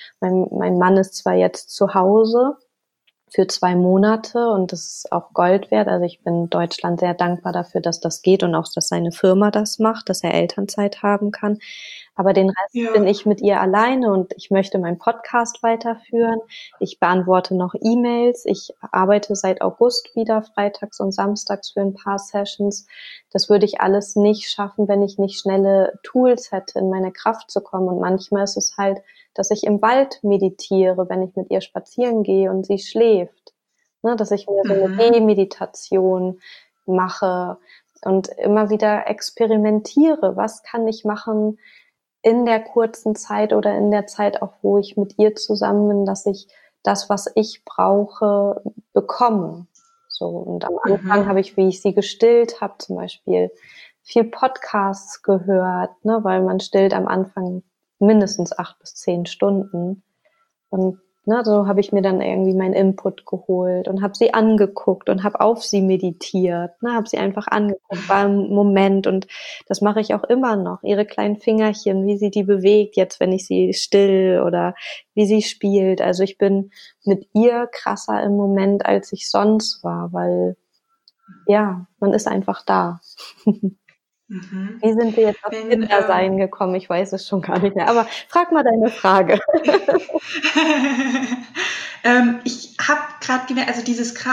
Mein Mann ist zwar jetzt zu Hause für 2 Monate und das ist auch Gold wert. Also ich bin Deutschland sehr dankbar dafür, dass das geht und auch, dass seine Firma das macht, dass er Elternzeit haben kann. Aber den Rest bin ich mit ihr alleine und ich möchte meinen Podcast weiterführen. Ich beantworte noch E-Mails. Ich arbeite seit August wieder freitags und samstags für ein paar Sessions. Das würde ich alles nicht schaffen, wenn ich nicht schnelle Tools hätte, in meine Kraft zu kommen. Und manchmal ist es halt, dass ich im Wald meditiere, wenn ich mit ihr spazieren gehe und sie schläft. Ne, dass ich mir so eine Gehmeditation mache und immer wieder experimentiere. Was kann ich machen in der kurzen Zeit oder in der Zeit auch, wo ich mit ihr zusammen bin, dass ich das, was ich brauche, bekomme. so. Und am Anfang habe ich, wie ich sie gestillt habe, zum Beispiel viel Podcasts gehört, ne, weil man stillt am Anfang mindestens 8 bis 10 Stunden. Und ne, so habe ich mir dann irgendwie meinen Input geholt und habe sie angeguckt und habe auf sie meditiert, ne, habe sie einfach angeguckt, war im Moment, und das mache ich auch immer noch. Ihre kleinen Fingerchen, wie sie die bewegt, jetzt wenn ich sie still, oder wie sie spielt. Also ich bin mit ihr krasser im Moment, als ich sonst war, weil ja, man ist einfach da. Wie sind wir jetzt auf Wenn, Kindersein gekommen? Ich weiß es schon gar nicht mehr. Aber frag mal deine Frage. ich habe gerade gemerkt, also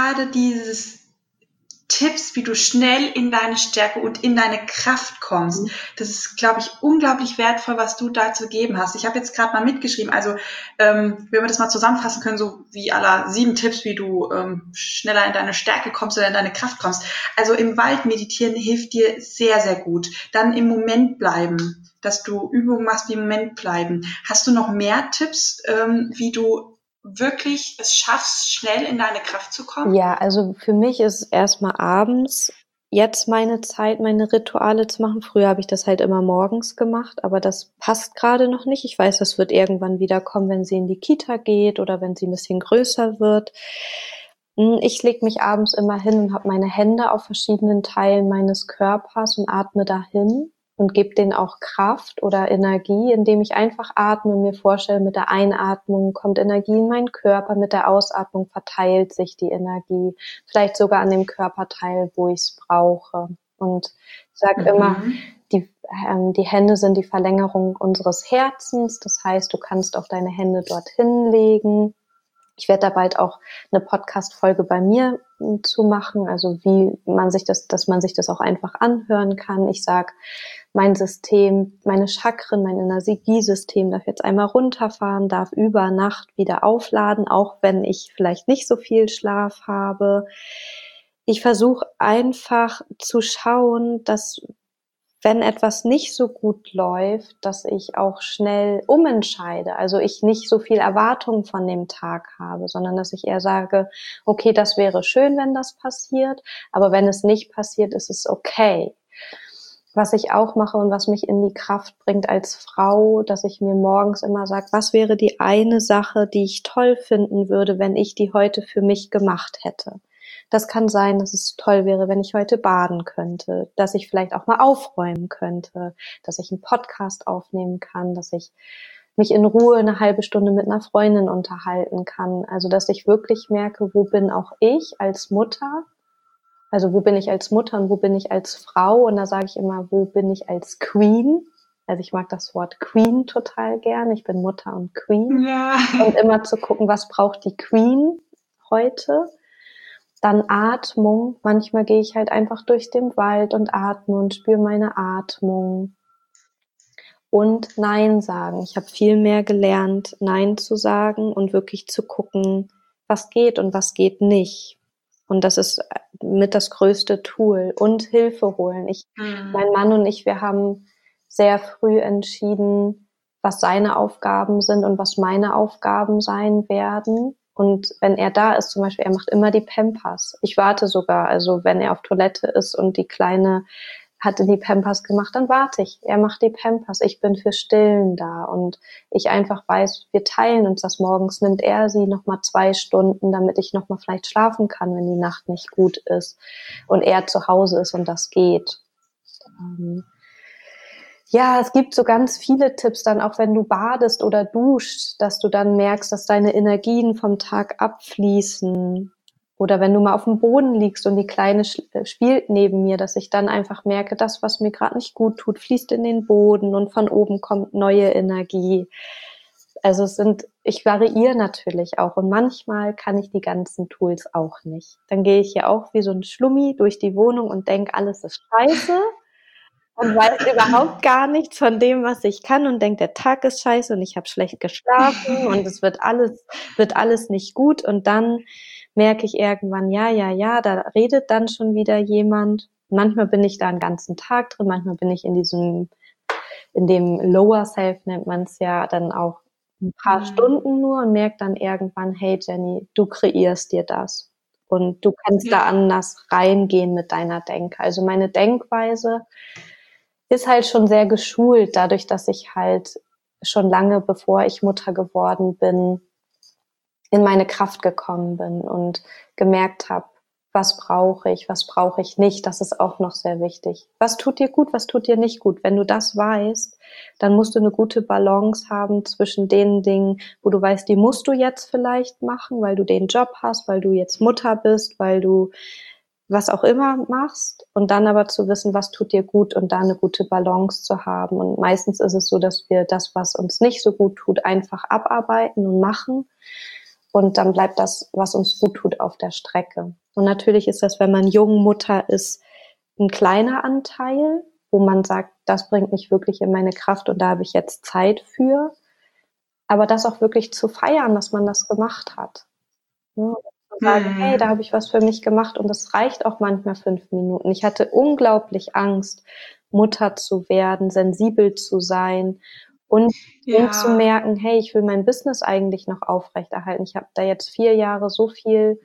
dieses Tipps, wie du schnell in deine Stärke und in deine Kraft kommst. Das ist, glaube ich, unglaublich wertvoll, was du da zu geben hast. Ich habe jetzt gerade mal mitgeschrieben, also wenn wir das mal zusammenfassen können, so wie aller 7 Tipps, wie du schneller in deine Stärke kommst oder in deine Kraft kommst. Also im Wald meditieren hilft dir sehr, sehr gut. Dann im Moment bleiben, dass du Übungen machst, wie im Moment bleiben. Hast du noch mehr Tipps, wie du wirklich es schaffst, schnell in deine Kraft zu kommen? Ja, also für mich ist erstmal abends jetzt meine Zeit, meine Rituale zu machen. Früher habe ich das halt immer morgens gemacht, aber das passt gerade noch nicht. Ich weiß, das wird irgendwann wieder kommen, wenn sie in die Kita geht oder wenn sie ein bisschen größer wird. Ich lege mich abends immer hin und habe meine Hände auf verschiedenen Teilen meines Körpers und atme dahin und gebe denen auch Kraft oder Energie, indem ich einfach atme und mir vorstelle, mit der Einatmung kommt Energie in meinen Körper, mit der Ausatmung verteilt sich die Energie, vielleicht sogar an dem Körperteil, wo ich es brauche. Und ich sage immer, die Hände sind die Verlängerung unseres Herzens, das heißt, du kannst auch deine Hände dorthin legen. Ich werde da bald auch eine Podcast-Folge bei mir zu machen, also wie man sich dass man sich das auch einfach anhören kann. Ich sag, mein System, meine Chakren, mein Energiesystem darf jetzt einmal runterfahren, darf über Nacht wieder aufladen, auch wenn ich vielleicht nicht so viel Schlaf habe. Ich versuche einfach zu schauen, dass, wenn etwas nicht so gut läuft, dass ich auch schnell umentscheide. Also ich nicht so viel Erwartung von dem Tag habe, sondern dass ich eher sage, okay, das wäre schön, wenn das passiert, aber wenn es nicht passiert, ist es okay. Was ich auch mache und was mich in die Kraft bringt als Frau, dass ich mir morgens immer sage, was wäre die eine Sache, die ich toll finden würde, wenn ich die heute für mich gemacht hätte. Das kann sein, dass es toll wäre, wenn ich heute baden könnte, dass ich vielleicht auch mal aufräumen könnte, dass ich einen Podcast aufnehmen kann, dass ich mich in Ruhe eine halbe Stunde mit einer Freundin unterhalten kann. Also, dass ich wirklich merke, wo bin auch ich als Mutter? Also, wo bin ich als Mutter und wo bin ich als Frau? Und da sage ich immer, wo bin ich als Queen? Also, ich mag das Wort Queen total gern. Ich bin Mutter und Queen. Ja. Und immer zu gucken, was braucht die Queen heute? Dann Atmung. Manchmal gehe ich halt einfach durch den Wald und atme und spüre meine Atmung. Und Nein sagen. Ich habe viel mehr gelernt, Nein zu sagen und wirklich zu gucken, was geht und was geht nicht. Und das ist mit das größte Tool. Und Hilfe holen. Mein Mann und ich, wir haben sehr früh entschieden, was seine Aufgaben sind und was meine Aufgaben sein werden. Und wenn er da ist, zum Beispiel, er macht immer die Pampers. Ich warte sogar, also wenn er auf Toilette ist und die Kleine hat die Pampers gemacht, dann warte ich. Er macht die Pampers. Ich bin für Stillen da. Und ich einfach weiß, wir teilen uns das morgens. Nimmt er sie nochmal 2 Stunden, damit ich nochmal vielleicht schlafen kann, wenn die Nacht nicht gut ist. Und er zu Hause ist und das geht. Ja, es gibt so ganz viele Tipps dann, auch wenn du badest oder duscht, dass du dann merkst, dass deine Energien vom Tag abfließen. Oder wenn du mal auf dem Boden liegst und die Kleine spielt neben mir, dass ich dann einfach merke, das, was mir gerade nicht gut tut, fließt in den Boden und von oben kommt neue Energie. Also ich variiere natürlich auch und manchmal kann ich die ganzen Tools auch nicht. Dann gehe ich ja auch wie so ein Schlummi durch die Wohnung und denke, alles ist scheiße. Und weiß überhaupt gar nichts von dem, was ich kann und denkt, der Tag ist scheiße und ich habe schlecht geschlafen und es wird alles nicht gut. Und dann merke ich irgendwann, ja, da redet dann schon wieder jemand. Manchmal bin ich da einen ganzen Tag drin, manchmal bin ich in dem Lower Self nennt man es ja, dann auch ein paar Stunden nur und merke dann irgendwann, hey Jenny, du kreierst dir das. und du kannst da anders reingehen mit deiner Denke. Also meine Denkweise ist halt schon sehr geschult, dadurch, dass ich halt schon lange, bevor ich Mutter geworden bin, in meine Kraft gekommen bin und gemerkt habe, was brauche ich nicht. Das ist auch noch sehr wichtig. Was tut dir gut, was tut dir nicht gut? Wenn du das weißt, dann musst du eine gute Balance haben zwischen den Dingen, wo du weißt, die musst du jetzt vielleicht machen, weil du den Job hast, weil du jetzt Mutter bist, weil du was auch immer machst, und dann aber zu wissen, was tut dir gut und da eine gute Balance zu haben. Und meistens ist es so, dass wir das, was uns nicht so gut tut, einfach abarbeiten und machen. Und dann bleibt das, was uns gut tut, auf der Strecke. Und natürlich ist das, wenn man jung Mutter ist, ein kleiner Anteil, wo man sagt, das bringt mich wirklich in meine Kraft und da habe ich jetzt Zeit für. Aber das auch wirklich zu feiern, dass man das gemacht hat. Ja, zu sagen, hey, da habe ich was für mich gemacht, und das reicht auch manchmal 5 Minuten. Ich hatte unglaublich Angst, Mutter zu werden, sensibel zu sein und zu merken, hey, ich will mein Business eigentlich noch aufrechterhalten. Ich habe da jetzt 4 Jahre so viel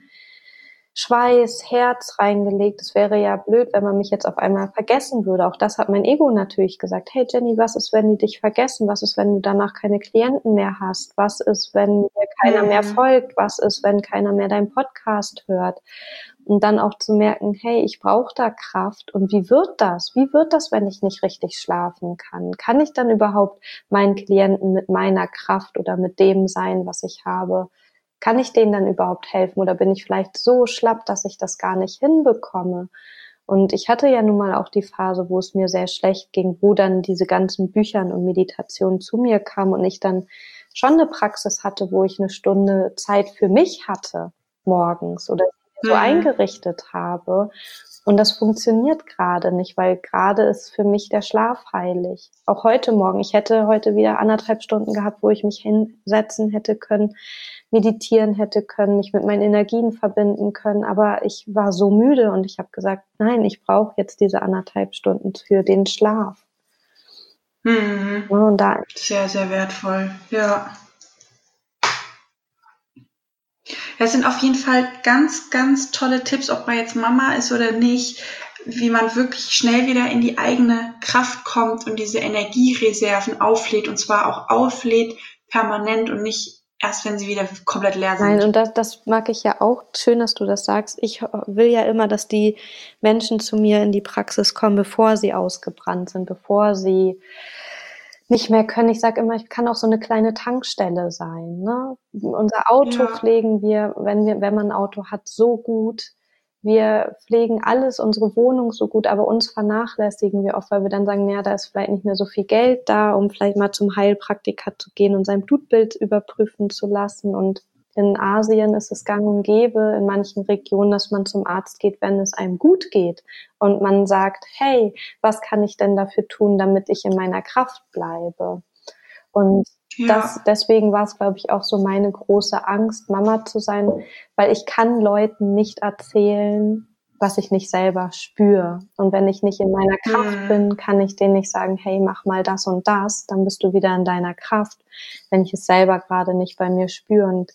Schweiß, Herz reingelegt. Es wäre ja blöd, wenn man mich jetzt auf einmal vergessen würde. Auch das hat mein Ego natürlich gesagt. Hey Jenny, was ist, wenn die dich vergessen? Was ist, wenn du danach keine Klienten mehr hast? Was ist, wenn dir keiner mehr folgt? Was ist, wenn keiner mehr deinen Podcast hört? Und dann auch zu merken, hey, ich brauche da Kraft. Und wie wird das? Wie wird das, wenn ich nicht richtig schlafen kann? Kann ich dann überhaupt meinen Klienten mit meiner Kraft oder mit dem sein, was ich habe? Kann ich denen dann überhaupt helfen, oder bin ich vielleicht so schlapp, dass ich das gar nicht hinbekomme? Und ich hatte ja nun mal auch die Phase, wo es mir sehr schlecht ging, wo dann diese ganzen Büchern und Meditationen zu mir kamen und ich dann schon eine Praxis hatte, wo ich 1 Stunde Zeit für mich hatte morgens oder so eingerichtet habe. Und das funktioniert gerade nicht, weil gerade ist für mich der Schlaf heilig. Auch heute Morgen. Ich hätte heute wieder 1,5 Stunden gehabt, wo ich mich hinsetzen hätte können, meditieren hätte können, mich mit meinen Energien verbinden können. Aber ich war so müde und ich habe gesagt, nein, ich brauche jetzt diese 1,5 Stunden für den Schlaf. Und da sehr, sehr wertvoll, ja. Das sind auf jeden Fall ganz, ganz tolle Tipps, ob man jetzt Mama ist oder nicht, wie man wirklich schnell wieder in die eigene Kraft kommt und diese Energiereserven auflädt, und zwar auch auflädt permanent und nicht erst, wenn sie wieder komplett leer sind. Nein, und das mag ich ja auch. Schön, dass du das sagst. Ich will ja immer, dass die Menschen zu mir in die Praxis kommen, bevor sie ausgebrannt sind, bevor sie nicht mehr können. Ich sage immer, ich kann auch so eine kleine Tankstelle sein. Ne? Unser Auto pflegen wir, wenn man ein Auto hat, so gut. Wir pflegen alles, unsere Wohnung so gut, aber uns vernachlässigen wir oft, weil wir dann sagen, ja, da ist vielleicht nicht mehr so viel Geld da, um vielleicht mal zum Heilpraktiker zu gehen und sein Blutbild überprüfen zu lassen. Und in Asien ist es gang und gäbe, in manchen Regionen, dass man zum Arzt geht, wenn es einem gut geht. Und man sagt, hey, was kann ich denn dafür tun, damit ich in meiner Kraft bleibe? Und deswegen war es, glaube ich, auch so meine große Angst, Mama zu sein, weil ich kann Leuten nicht erzählen, was ich nicht selber spüre. Und wenn ich nicht in meiner Kraft bin, kann ich denen nicht sagen, hey, mach mal das und das, dann bist du wieder in deiner Kraft, wenn ich es selber gerade nicht bei mir spüre. Und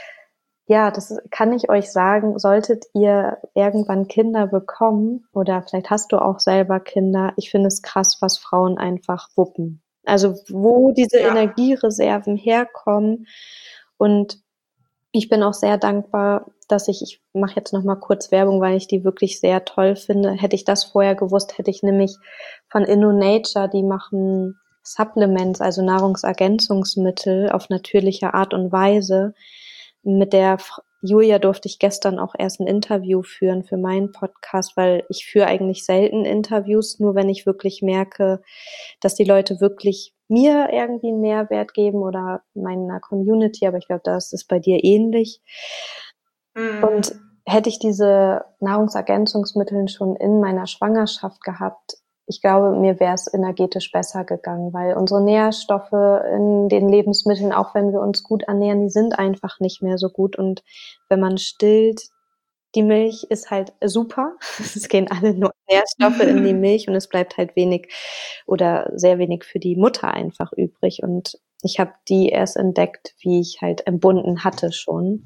ja, das kann ich euch sagen, solltet ihr irgendwann Kinder bekommen oder vielleicht hast du auch selber Kinder, ich finde es krass, was Frauen einfach wuppen. Also wo diese Energiereserven herkommen. Und ich bin auch sehr dankbar, dass ich mache jetzt noch mal kurz Werbung, weil ich die wirklich sehr toll finde. Hätte ich das vorher gewusst, hätte ich nämlich von InnoNature, die machen Supplements, also Nahrungsergänzungsmittel auf natürliche Art und Weise. Mit der Julia durfte ich gestern auch erst ein Interview führen für meinen Podcast, weil ich führe eigentlich selten Interviews, nur wenn ich wirklich merke, dass die Leute wirklich mir irgendwie einen Mehrwert geben oder meiner Community, aber ich glaube, das ist bei dir ähnlich. Und hätte ich diese Nahrungsergänzungsmittel schon in meiner Schwangerschaft gehabt, ich glaube, mir wäre es energetisch besser gegangen, weil unsere Nährstoffe in den Lebensmitteln, auch wenn wir uns gut ernähren, die sind einfach nicht mehr so gut. Und wenn man stillt, die Milch ist halt super. Es gehen alle nur Nährstoffe in die Milch und es bleibt halt wenig oder sehr wenig für die Mutter einfach übrig. Und ich habe die erst entdeckt, wie ich halt entbunden hatte schon.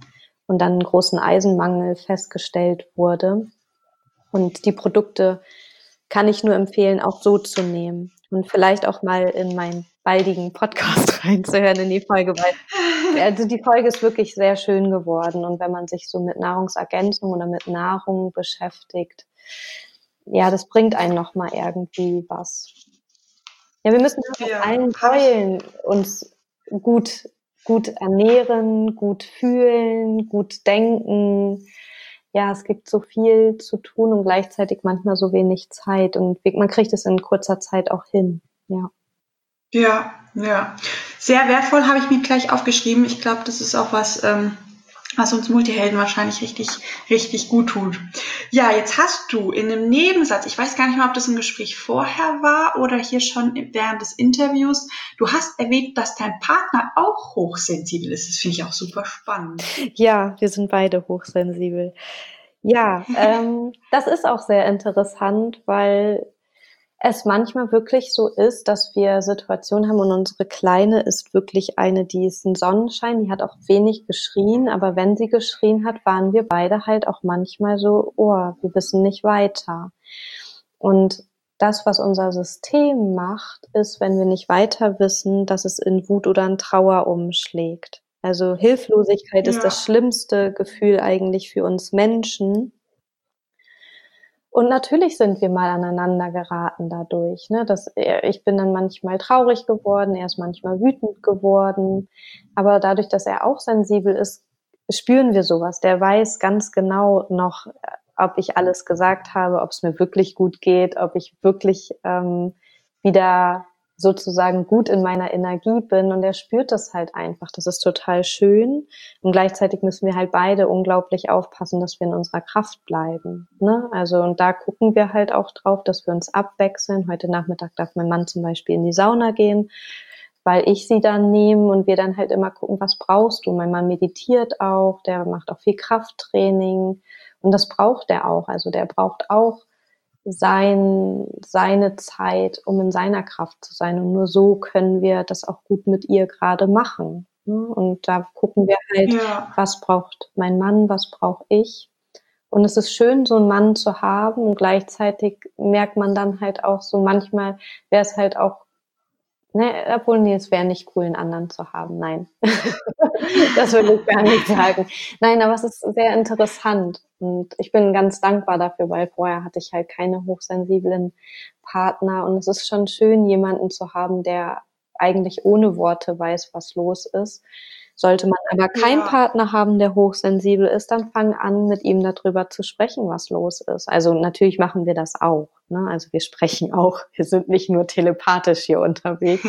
und dann einen großen Eisenmangel festgestellt wurde. Und die Produkte kann ich nur empfehlen, auch so zu nehmen und vielleicht auch mal in meinen baldigen Podcast reinzuhören in die Folge, weil also die Folge ist wirklich sehr schön geworden und wenn man sich so mit Nahrungsergänzung oder mit Nahrung beschäftigt, ja, das bringt einen nochmal irgendwie was. Ja, wir müssen halt auf allen Säulen uns gut ernähren, gut fühlen, gut denken. Ja, es gibt so viel zu tun und gleichzeitig manchmal so wenig Zeit und man kriegt es in kurzer Zeit auch hin. Ja. Ja, ja. Sehr wertvoll, habe ich mir gleich aufgeschrieben. Ich glaube, das ist auch was, was uns Multihelden wahrscheinlich richtig, richtig gut tut. Ja, jetzt hast du in einem Nebensatz, ich weiß gar nicht mal, ob das ein Gespräch vorher war oder hier schon während des Interviews, du hast erwähnt, dass dein Partner auch hochsensibel ist. Das finde ich auch super spannend. Ja, wir sind beide hochsensibel. Ja, das ist auch sehr interessant, weil es manchmal wirklich so ist, dass wir Situationen haben und unsere Kleine ist wirklich eine, die ist ein Sonnenschein, die hat auch wenig geschrien, aber wenn sie geschrien hat, waren wir beide halt auch manchmal so, oh, wir wissen nicht weiter. Und das, was unser System macht, ist, wenn wir nicht weiter wissen, dass es in Wut oder in Trauer umschlägt. Also Hilflosigkeit ist das schlimmste Gefühl eigentlich für uns Menschen. Und natürlich sind wir mal aneinander geraten dadurch. Ne? Ich bin dann manchmal traurig geworden, er ist manchmal wütend geworden. Aber dadurch, dass er auch sensibel ist, spüren wir sowas. Der weiß ganz genau noch, ob ich alles gesagt habe, ob es mir wirklich gut geht, ob ich wirklich wieder sozusagen gut in meiner Energie bin und er spürt das halt einfach. Das ist total schön und gleichzeitig müssen wir halt beide unglaublich aufpassen, dass wir in unserer Kraft bleiben. Ne? Also und da gucken wir halt auch drauf, dass wir uns abwechseln. Heute Nachmittag darf mein Mann zum Beispiel in die Sauna gehen, weil ich sie dann nehme und wir dann halt immer gucken, was brauchst du? Mein Mann meditiert auch, der macht auch viel Krafttraining und das braucht er auch. Also der braucht auch seine Zeit, um in seiner Kraft zu sein. Und nur so können wir das auch gut mit ihr gerade machen. Und da gucken wir halt, was braucht mein Mann, was brauche ich. Und es ist schön, so einen Mann zu haben und gleichzeitig merkt man dann halt auch so, manchmal wäre es halt auch, es wäre nicht cool, einen anderen zu haben. Nein, das will ich gar nicht sagen. Nein, aber es ist sehr interessant und ich bin ganz dankbar dafür, weil vorher hatte ich halt keine hochsensiblen Partner und es ist schon schön, jemanden zu haben, der eigentlich ohne Worte weiß, was los ist. Sollte man aber keinen Partner haben, der hochsensibel ist, dann fang an, mit ihm darüber zu sprechen, was los ist. Also natürlich machen wir das auch. Ne? Also wir sprechen auch. Wir sind nicht nur telepathisch hier unterwegs.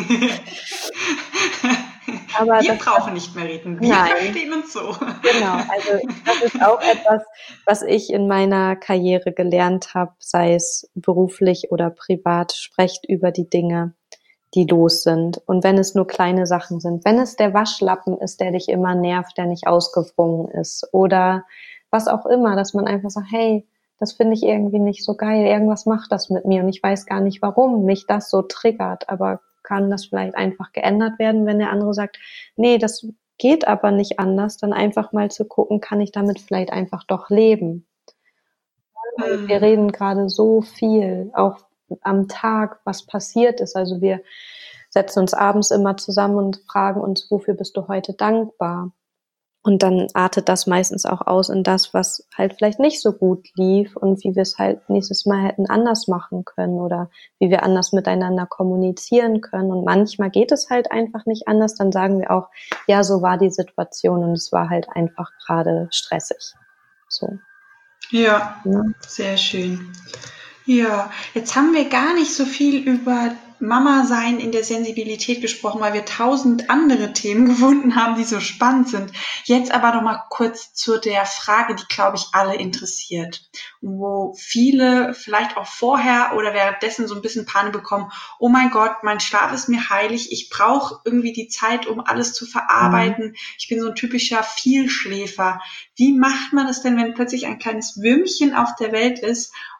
Aber wir brauchen nicht mehr reden. Wir verstehen uns so. Genau, also das ist auch etwas, was ich in meiner Karriere gelernt habe, sei es beruflich oder privat. Sprecht über die Dinge, die los sind. Und wenn es nur kleine Sachen sind, wenn es der Waschlappen ist, der dich immer nervt, der nicht ausgewrungen ist oder was auch immer, dass man einfach sagt, hey, das finde ich irgendwie nicht so geil, irgendwas macht das mit mir und ich weiß gar nicht, warum mich das so triggert, aber kann das vielleicht einfach geändert werden, wenn der andere sagt, nee, das geht aber nicht anders, dann einfach mal zu gucken, kann ich damit vielleicht einfach doch leben. Wir reden gerade so viel, auch am Tag, was passiert ist. Also wir setzen uns abends immer zusammen und fragen uns, wofür bist du heute dankbar? Und dann artet das meistens auch aus in das, was halt vielleicht nicht so gut lief und wie wir es halt nächstes Mal hätten anders machen können oder wie wir anders miteinander kommunizieren können. Und manchmal geht es halt einfach nicht anders. Dann sagen wir auch, ja, so war die Situation und es war halt einfach gerade stressig. So. Ja, sehr schön. Ja, jetzt haben wir gar nicht so viel über Mama sein in der Sensibilität gesprochen, weil wir 1000 andere Themen gefunden haben, die so spannend sind. Jetzt aber noch mal kurz zu der Frage, die, glaube ich, alle interessiert. Wo viele vielleicht auch vorher oder währenddessen so ein bisschen Panik bekommen. Oh mein Gott, mein Schlaf ist mir heilig. Ich brauche irgendwie die Zeit, um alles zu verarbeiten. Ich bin so ein typischer Vielschläfer. Wie macht man das denn, wenn plötzlich ein kleines Würmchen auf der Welt ist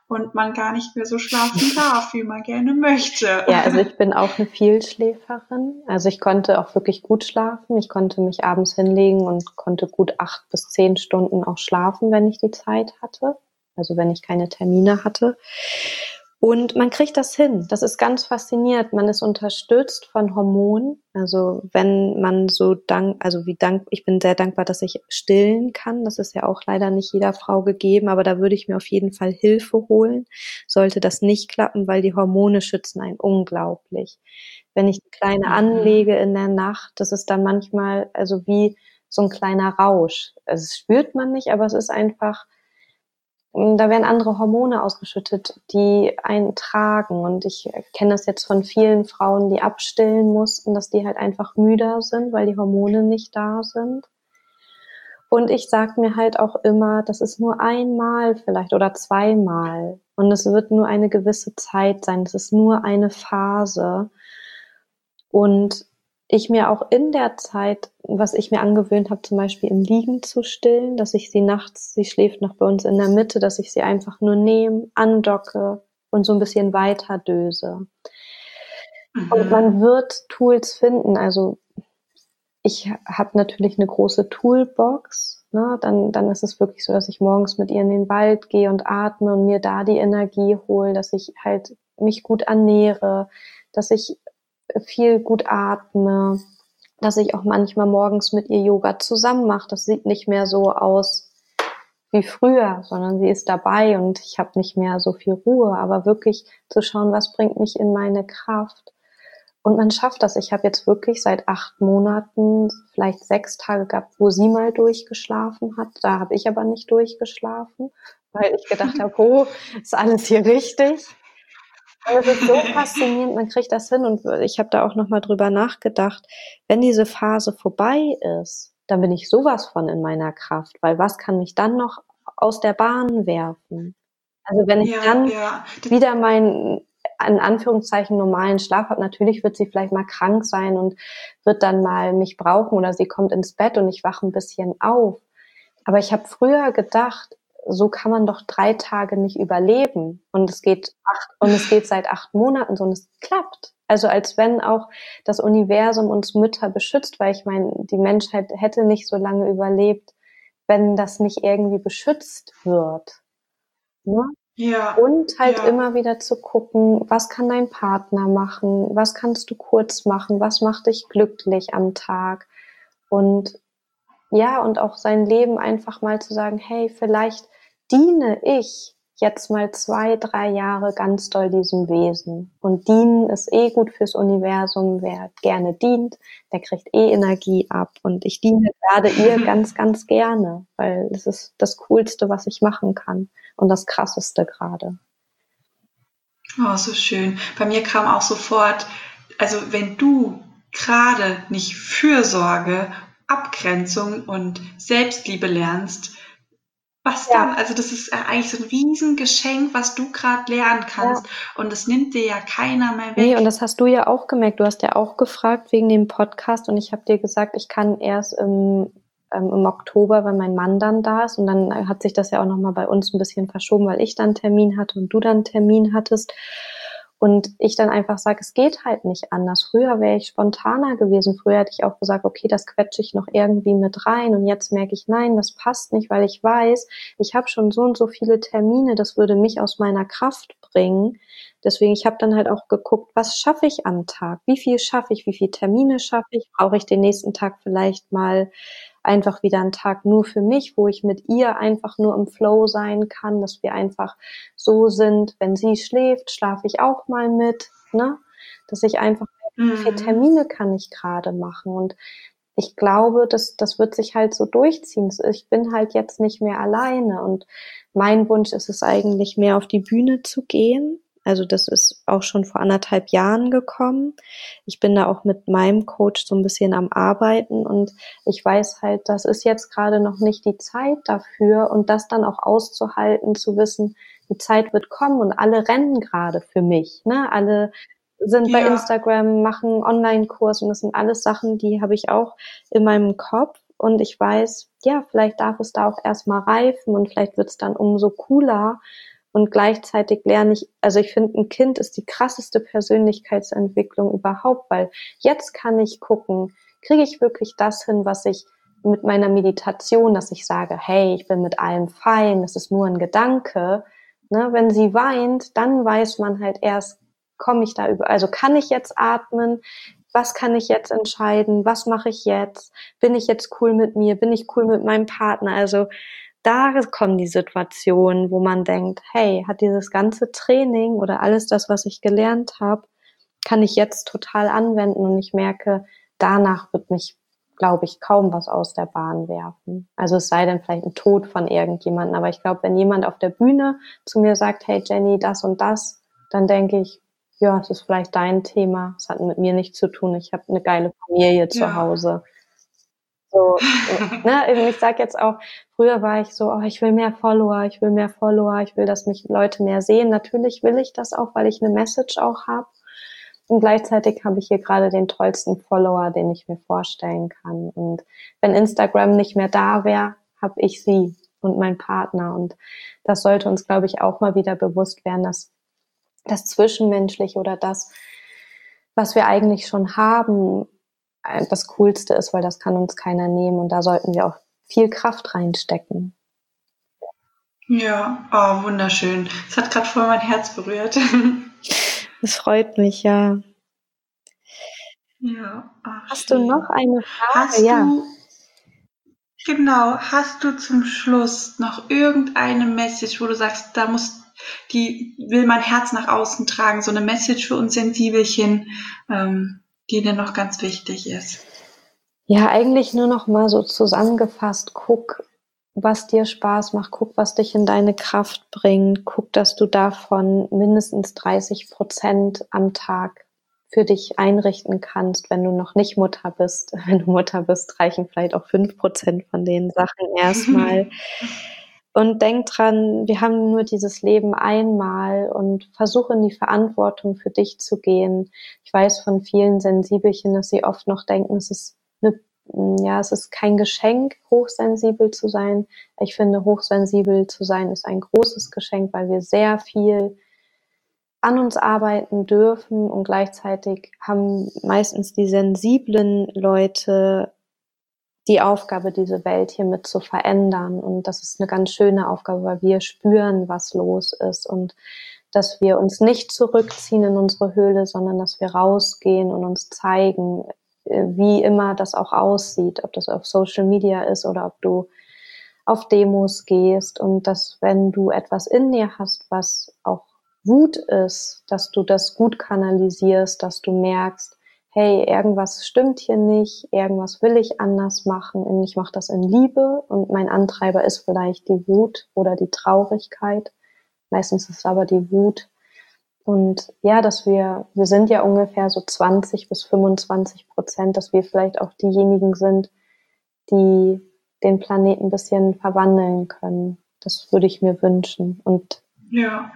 und man gar nicht mehr so schlafen darf, wie man gerne möchte. Ja, also ich bin auch eine Vielschläferin. Also ich konnte auch wirklich gut schlafen. Ich konnte mich abends hinlegen und konnte gut 8 bis 10 Stunden auch schlafen, wenn ich die Zeit hatte. Also wenn ich keine Termine hatte. Und man kriegt das hin. Das ist ganz faszinierend. Man ist unterstützt von Hormonen. Also wenn man so ich bin sehr dankbar, dass ich stillen kann. Das ist ja auch leider nicht jeder Frau gegeben, aber da würde ich mir auf jeden Fall Hilfe holen. Sollte das nicht klappen, weil die Hormone schützen einen unglaublich. Wenn ich die Kleine anlege in der Nacht, das ist dann manchmal also wie so ein kleiner Rausch. Also es spürt man nicht, aber es ist einfach, da werden andere Hormone ausgeschüttet, die einen tragen. Und ich kenne das jetzt von vielen Frauen, die abstillen mussten, dass die halt einfach müder sind, weil die Hormone nicht da sind. Und ich sage mir halt auch immer, das ist nur einmal vielleicht oder zweimal. Und es wird nur eine gewisse Zeit sein. Es ist nur eine Phase. Und ich mir auch in der Zeit, was ich mir angewöhnt habe, zum Beispiel im Liegen zu stillen, dass ich sie nachts, sie schläft noch bei uns in der Mitte, dass ich sie einfach nur nehme, andocke und so ein bisschen weiter döse. Und man wird Tools finden. Also ich habe natürlich eine große Toolbox. Ne? Dann ist es wirklich so, dass ich morgens mit ihr in den Wald gehe und atme und mir da die Energie hole, dass ich halt mich gut ernähre, dass ich viel gut atme, dass ich auch manchmal morgens mit ihr Yoga zusammen mache. Das sieht nicht mehr so aus wie früher, sondern sie ist dabei und ich habe nicht mehr so viel Ruhe, aber wirklich zu schauen, was bringt mich in meine Kraft. Und man schafft das. Ich habe jetzt wirklich seit 8 Monaten vielleicht 6 Tage gehabt, wo sie mal durchgeschlafen hat. Da habe ich aber nicht durchgeschlafen, weil ich gedacht habe, oh, ist alles hier richtig? Und es ist so faszinierend, man kriegt das hin. Und ich habe da auch nochmal drüber nachgedacht, wenn diese Phase vorbei ist, dann bin ich sowas von in meiner Kraft, weil was kann mich dann noch aus der Bahn werfen? Also wenn ich dann wieder meinen, in Anführungszeichen, normalen Schlaf habe, natürlich wird sie vielleicht mal krank sein und wird dann mal mich brauchen oder sie kommt ins Bett und ich wache ein bisschen auf. Aber ich habe früher gedacht, so kann man doch 3 Tage nicht überleben. Und es geht seit 8 Monaten so und es klappt. Also als wenn auch das Universum uns Mütter beschützt, weil ich meine, die Menschheit hätte nicht so lange überlebt, wenn das nicht irgendwie beschützt wird. Ne? Ja. Und halt immer wieder zu gucken, was kann dein Partner machen, was kannst du kurz machen, was macht dich glücklich am Tag. Und ja, und auch sein Leben einfach mal zu sagen, hey, vielleicht diene ich jetzt mal 2, 3 Jahre ganz doll diesem Wesen. Und dienen ist gut fürs Universum. Wer gerne dient, der kriegt Energie ab. Und ich diene gerade ihr ganz, ganz gerne, weil es ist das Coolste, was ich machen kann. Und das Krasseste gerade. Oh, so schön. Bei mir kam auch sofort, also wenn du gerade nicht Fürsorge, Abgrenzung und Selbstliebe lernst, was dann? Also das ist eigentlich so ein Riesengeschenk, was du gerade lernen kannst. Und das nimmt dir ja keiner mehr weg. Nee, und das hast du ja auch gemerkt. Du hast ja auch gefragt wegen dem Podcast und ich habe dir gesagt, ich kann erst im Oktober, wenn mein Mann dann da ist. Und dann hat sich das ja auch nochmal bei uns ein bisschen verschoben, weil ich dann einen Termin hatte und du dann einen Termin hattest. Und ich dann einfach sage, es geht halt nicht anders. Früher wäre ich spontaner gewesen. Früher hätte ich auch gesagt, okay, das quetsche ich noch irgendwie mit rein. Und jetzt merke ich, nein, das passt nicht, weil ich weiß, ich habe schon so und so viele Termine, das würde mich aus meiner Kraft bringen. Deswegen, ich habe dann halt auch geguckt, was schaffe ich am Tag? Wie viel schaffe ich? Wie viele Termine schaffe ich? Brauche ich den nächsten Tag vielleicht mal einfach wieder einen Tag nur für mich, wo ich mit ihr einfach nur im Flow sein kann, dass wir einfach so sind, wenn sie schläft, schlafe ich auch mal mit, ne? Dass ich einfach, wie viele Termine kann ich gerade machen? Und ich glaube, das wird sich halt so durchziehen. Ich bin halt jetzt nicht mehr alleine und mein Wunsch ist es eigentlich, mehr auf die Bühne zu gehen. Also das ist auch schon vor 1,5 Jahren gekommen. Ich bin da auch mit meinem Coach so ein bisschen am Arbeiten und ich weiß halt, das ist jetzt gerade noch nicht die Zeit dafür und das dann auch auszuhalten, zu wissen, die Zeit wird kommen und alle rennen gerade für mich, ne? Alle sind bei Instagram, machen Online-Kurs und das sind alles Sachen, die habe ich auch in meinem Kopf und ich weiß, ja, vielleicht darf es da auch erstmal reifen und vielleicht wird es dann umso cooler, Und gleichzeitig lerne ich, also ich finde, ein Kind ist die krasseste Persönlichkeitsentwicklung überhaupt, weil jetzt kann ich gucken, kriege ich wirklich das hin, was ich mit meiner Meditation, dass ich sage, hey, ich bin mit allem fein, das ist nur ein Gedanke. Ne, wenn sie weint, dann weiß man halt erst, komme ich da über, also kann ich jetzt atmen? Was kann ich jetzt entscheiden? Was mache ich jetzt? Bin ich jetzt cool mit mir? Bin ich cool mit meinem Partner? Also da kommen die Situationen, wo man denkt, hey, hat dieses ganze Training oder alles das, was ich gelernt habe, kann ich jetzt total anwenden und ich merke, danach wird mich, glaube ich, kaum was aus der Bahn werfen. Also es sei denn vielleicht ein Tod von irgendjemandem, aber ich glaube, wenn jemand auf der Bühne zu mir sagt, hey Jenny, das und das, dann denke ich, ja, es ist vielleicht dein Thema, es hat mit mir nichts zu tun, ich habe eine geile Familie zu Hause. So, ne, ich sag jetzt auch, früher war ich so, oh, ich will mehr Follower, ich will, dass mich Leute mehr sehen. Natürlich will ich das auch, weil ich eine Message auch habe. Und gleichzeitig habe ich hier gerade den tollsten Follower, den ich mir vorstellen kann. Und wenn Instagram nicht mehr da wäre, habe ich sie und mein Partner. Und das sollte uns, glaube ich, auch mal wieder bewusst werden, dass das Zwischenmenschliche oder das, was wir eigentlich schon haben, das Coolste ist, weil das kann uns keiner nehmen und da sollten wir auch viel Kraft reinstecken. Ja, oh, wunderschön. Das hat gerade voll mein Herz berührt. Das freut mich, ja. Ja. Ach, hast du noch eine Frage? Hast du zum Schluss noch irgendeine Message, wo du sagst, die will mein Herz nach außen tragen, so eine Message für uns Sensibelchen, die dir noch ganz wichtig ist? Ja, eigentlich nur noch mal so zusammengefasst, guck, was dir Spaß macht, guck, was dich in deine Kraft bringt, guck, dass du davon mindestens 30% am Tag für dich einrichten kannst, wenn du noch nicht Mutter bist. Wenn du Mutter bist, reichen vielleicht auch 5% von den Sachen erstmal. Und denk dran, wir haben nur dieses Leben einmal und versuch in die Verantwortung für dich zu gehen. Ich weiß von vielen Sensibelchen, dass sie oft noch denken, es ist kein Geschenk, hochsensibel zu sein. Ich finde, hochsensibel zu sein ist ein großes Geschenk, weil wir sehr viel an uns arbeiten dürfen und gleichzeitig haben meistens die sensiblen Leute die Aufgabe, diese Welt hier mit zu verändern. Und das ist eine ganz schöne Aufgabe, weil wir spüren, was los ist und dass wir uns nicht zurückziehen in unsere Höhle, sondern dass wir rausgehen und uns zeigen, wie immer das auch aussieht, ob das auf Social Media ist oder ob du auf Demos gehst und dass, wenn du etwas in dir hast, was auch Wut ist, dass du das gut kanalisierst, dass du merkst, hey, irgendwas stimmt hier nicht, irgendwas will ich anders machen und ich mache das in Liebe und mein Antreiber ist vielleicht die Wut oder die Traurigkeit. Meistens ist es aber die Wut. Und ja, dass wir sind ja ungefähr so 20-25%, dass wir vielleicht auch diejenigen sind, die den Planeten ein bisschen verwandeln können. Das würde ich mir wünschen. Und ja.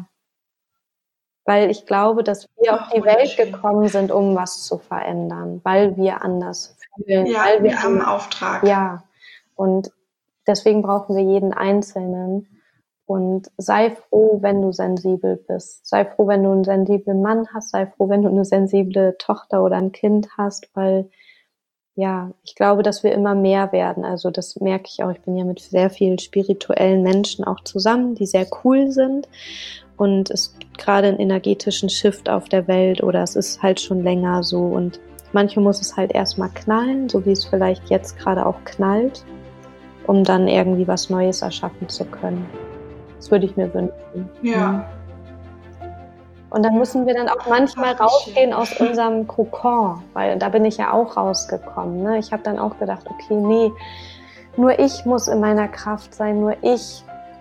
Weil ich glaube, dass wir auf die Welt gekommen sind, um was zu verändern, weil wir anders fühlen. Ja, weil wir haben einen Auftrag. Ja, und deswegen brauchen wir jeden Einzelnen. Und sei froh, wenn du sensibel bist. Sei froh, wenn du einen sensiblen Mann hast. Sei froh, wenn du eine sensible Tochter oder ein Kind hast, weil ja, ich glaube, dass wir immer mehr werden. Also das merke ich auch. Ich bin ja mit sehr vielen spirituellen Menschen auch zusammen, die sehr cool sind. Und es gibt gerade einen energetischen Shift auf der Welt oder es ist halt schon länger so. Und manchmal muss es halt erstmal knallen, so wie es vielleicht jetzt gerade auch knallt, um dann irgendwie was Neues erschaffen zu können. Das würde ich mir wünschen. Ja. Und dann müssen wir dann auch manchmal rausgehen aus unserem Kokon, weil da bin ich ja auch rausgekommen. Ne? Ich habe dann auch gedacht, okay, nee, nur ich muss in meiner Kraft sein, nur ich.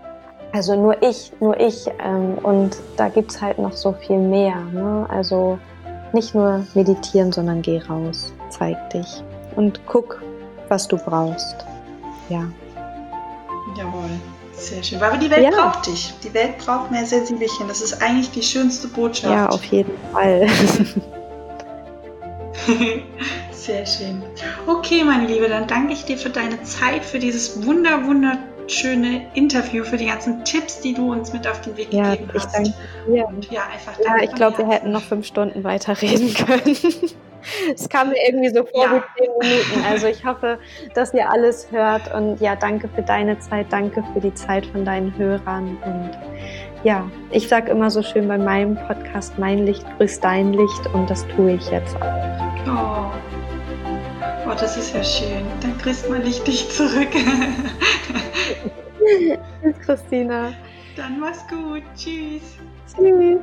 Und da gibt's halt noch so viel mehr. Ne? Also nicht nur meditieren, sondern geh raus, zeig dich und guck, was du brauchst. Ja. Jawohl. Sehr schön. Aber die Welt braucht dich. Die Welt braucht mehr Sensibelchen. Das ist eigentlich die schönste Botschaft. Ja, auf jeden Fall. Sehr schön. Okay, meine Liebe, dann danke ich dir für deine Zeit, für dieses schöne Interview, für die ganzen Tipps, die du uns mit auf den Weg gegeben hast. Ich danke dir. Und einfach ich glaube, wir hätten noch 5 Stunden weiterreden können. Es kam mir irgendwie so vor wie 10 Minuten. Also ich hoffe, dass ihr alles hört. Und ja, danke für deine Zeit. Danke für die Zeit von deinen Hörern. Und ja, ich sage immer so schön bei meinem Podcast, mein Licht grüßt dein Licht. Und das tue ich jetzt auch. Oh, das ist ja schön. Dann grüßt mein Licht dich zurück. Tschüss, Christina. Dann mach's gut. Tschüss. Tschüss.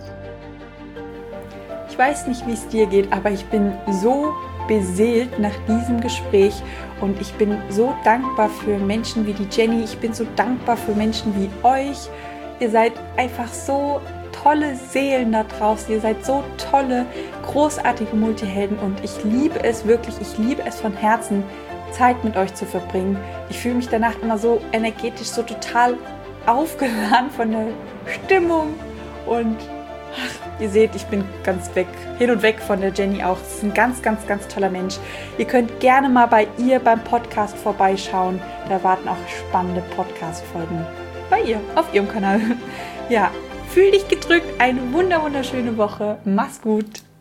Ich weiß nicht, wie es dir geht, aber ich bin so beseelt nach diesem Gespräch und ich bin so dankbar für Menschen wie die Jenny. Ich bin so dankbar für Menschen wie euch. Ihr seid einfach so tolle Seelen da draußen. Ihr seid so tolle, großartige Multihelden und ich liebe es wirklich, ich liebe es von Herzen, Zeit mit euch zu verbringen. Ich fühle mich danach immer so energetisch, so total aufgeladen von der Stimmung und ihr seht, ich bin ganz hin und weg von der Jenny auch. Sie ist ein ganz, ganz, ganz toller Mensch. Ihr könnt gerne mal bei ihr beim Podcast vorbeischauen. Da warten auch spannende Podcast-Folgen bei ihr auf ihrem Kanal. Ja, fühl dich gedrückt. Eine wunderschöne Woche. Mach's gut.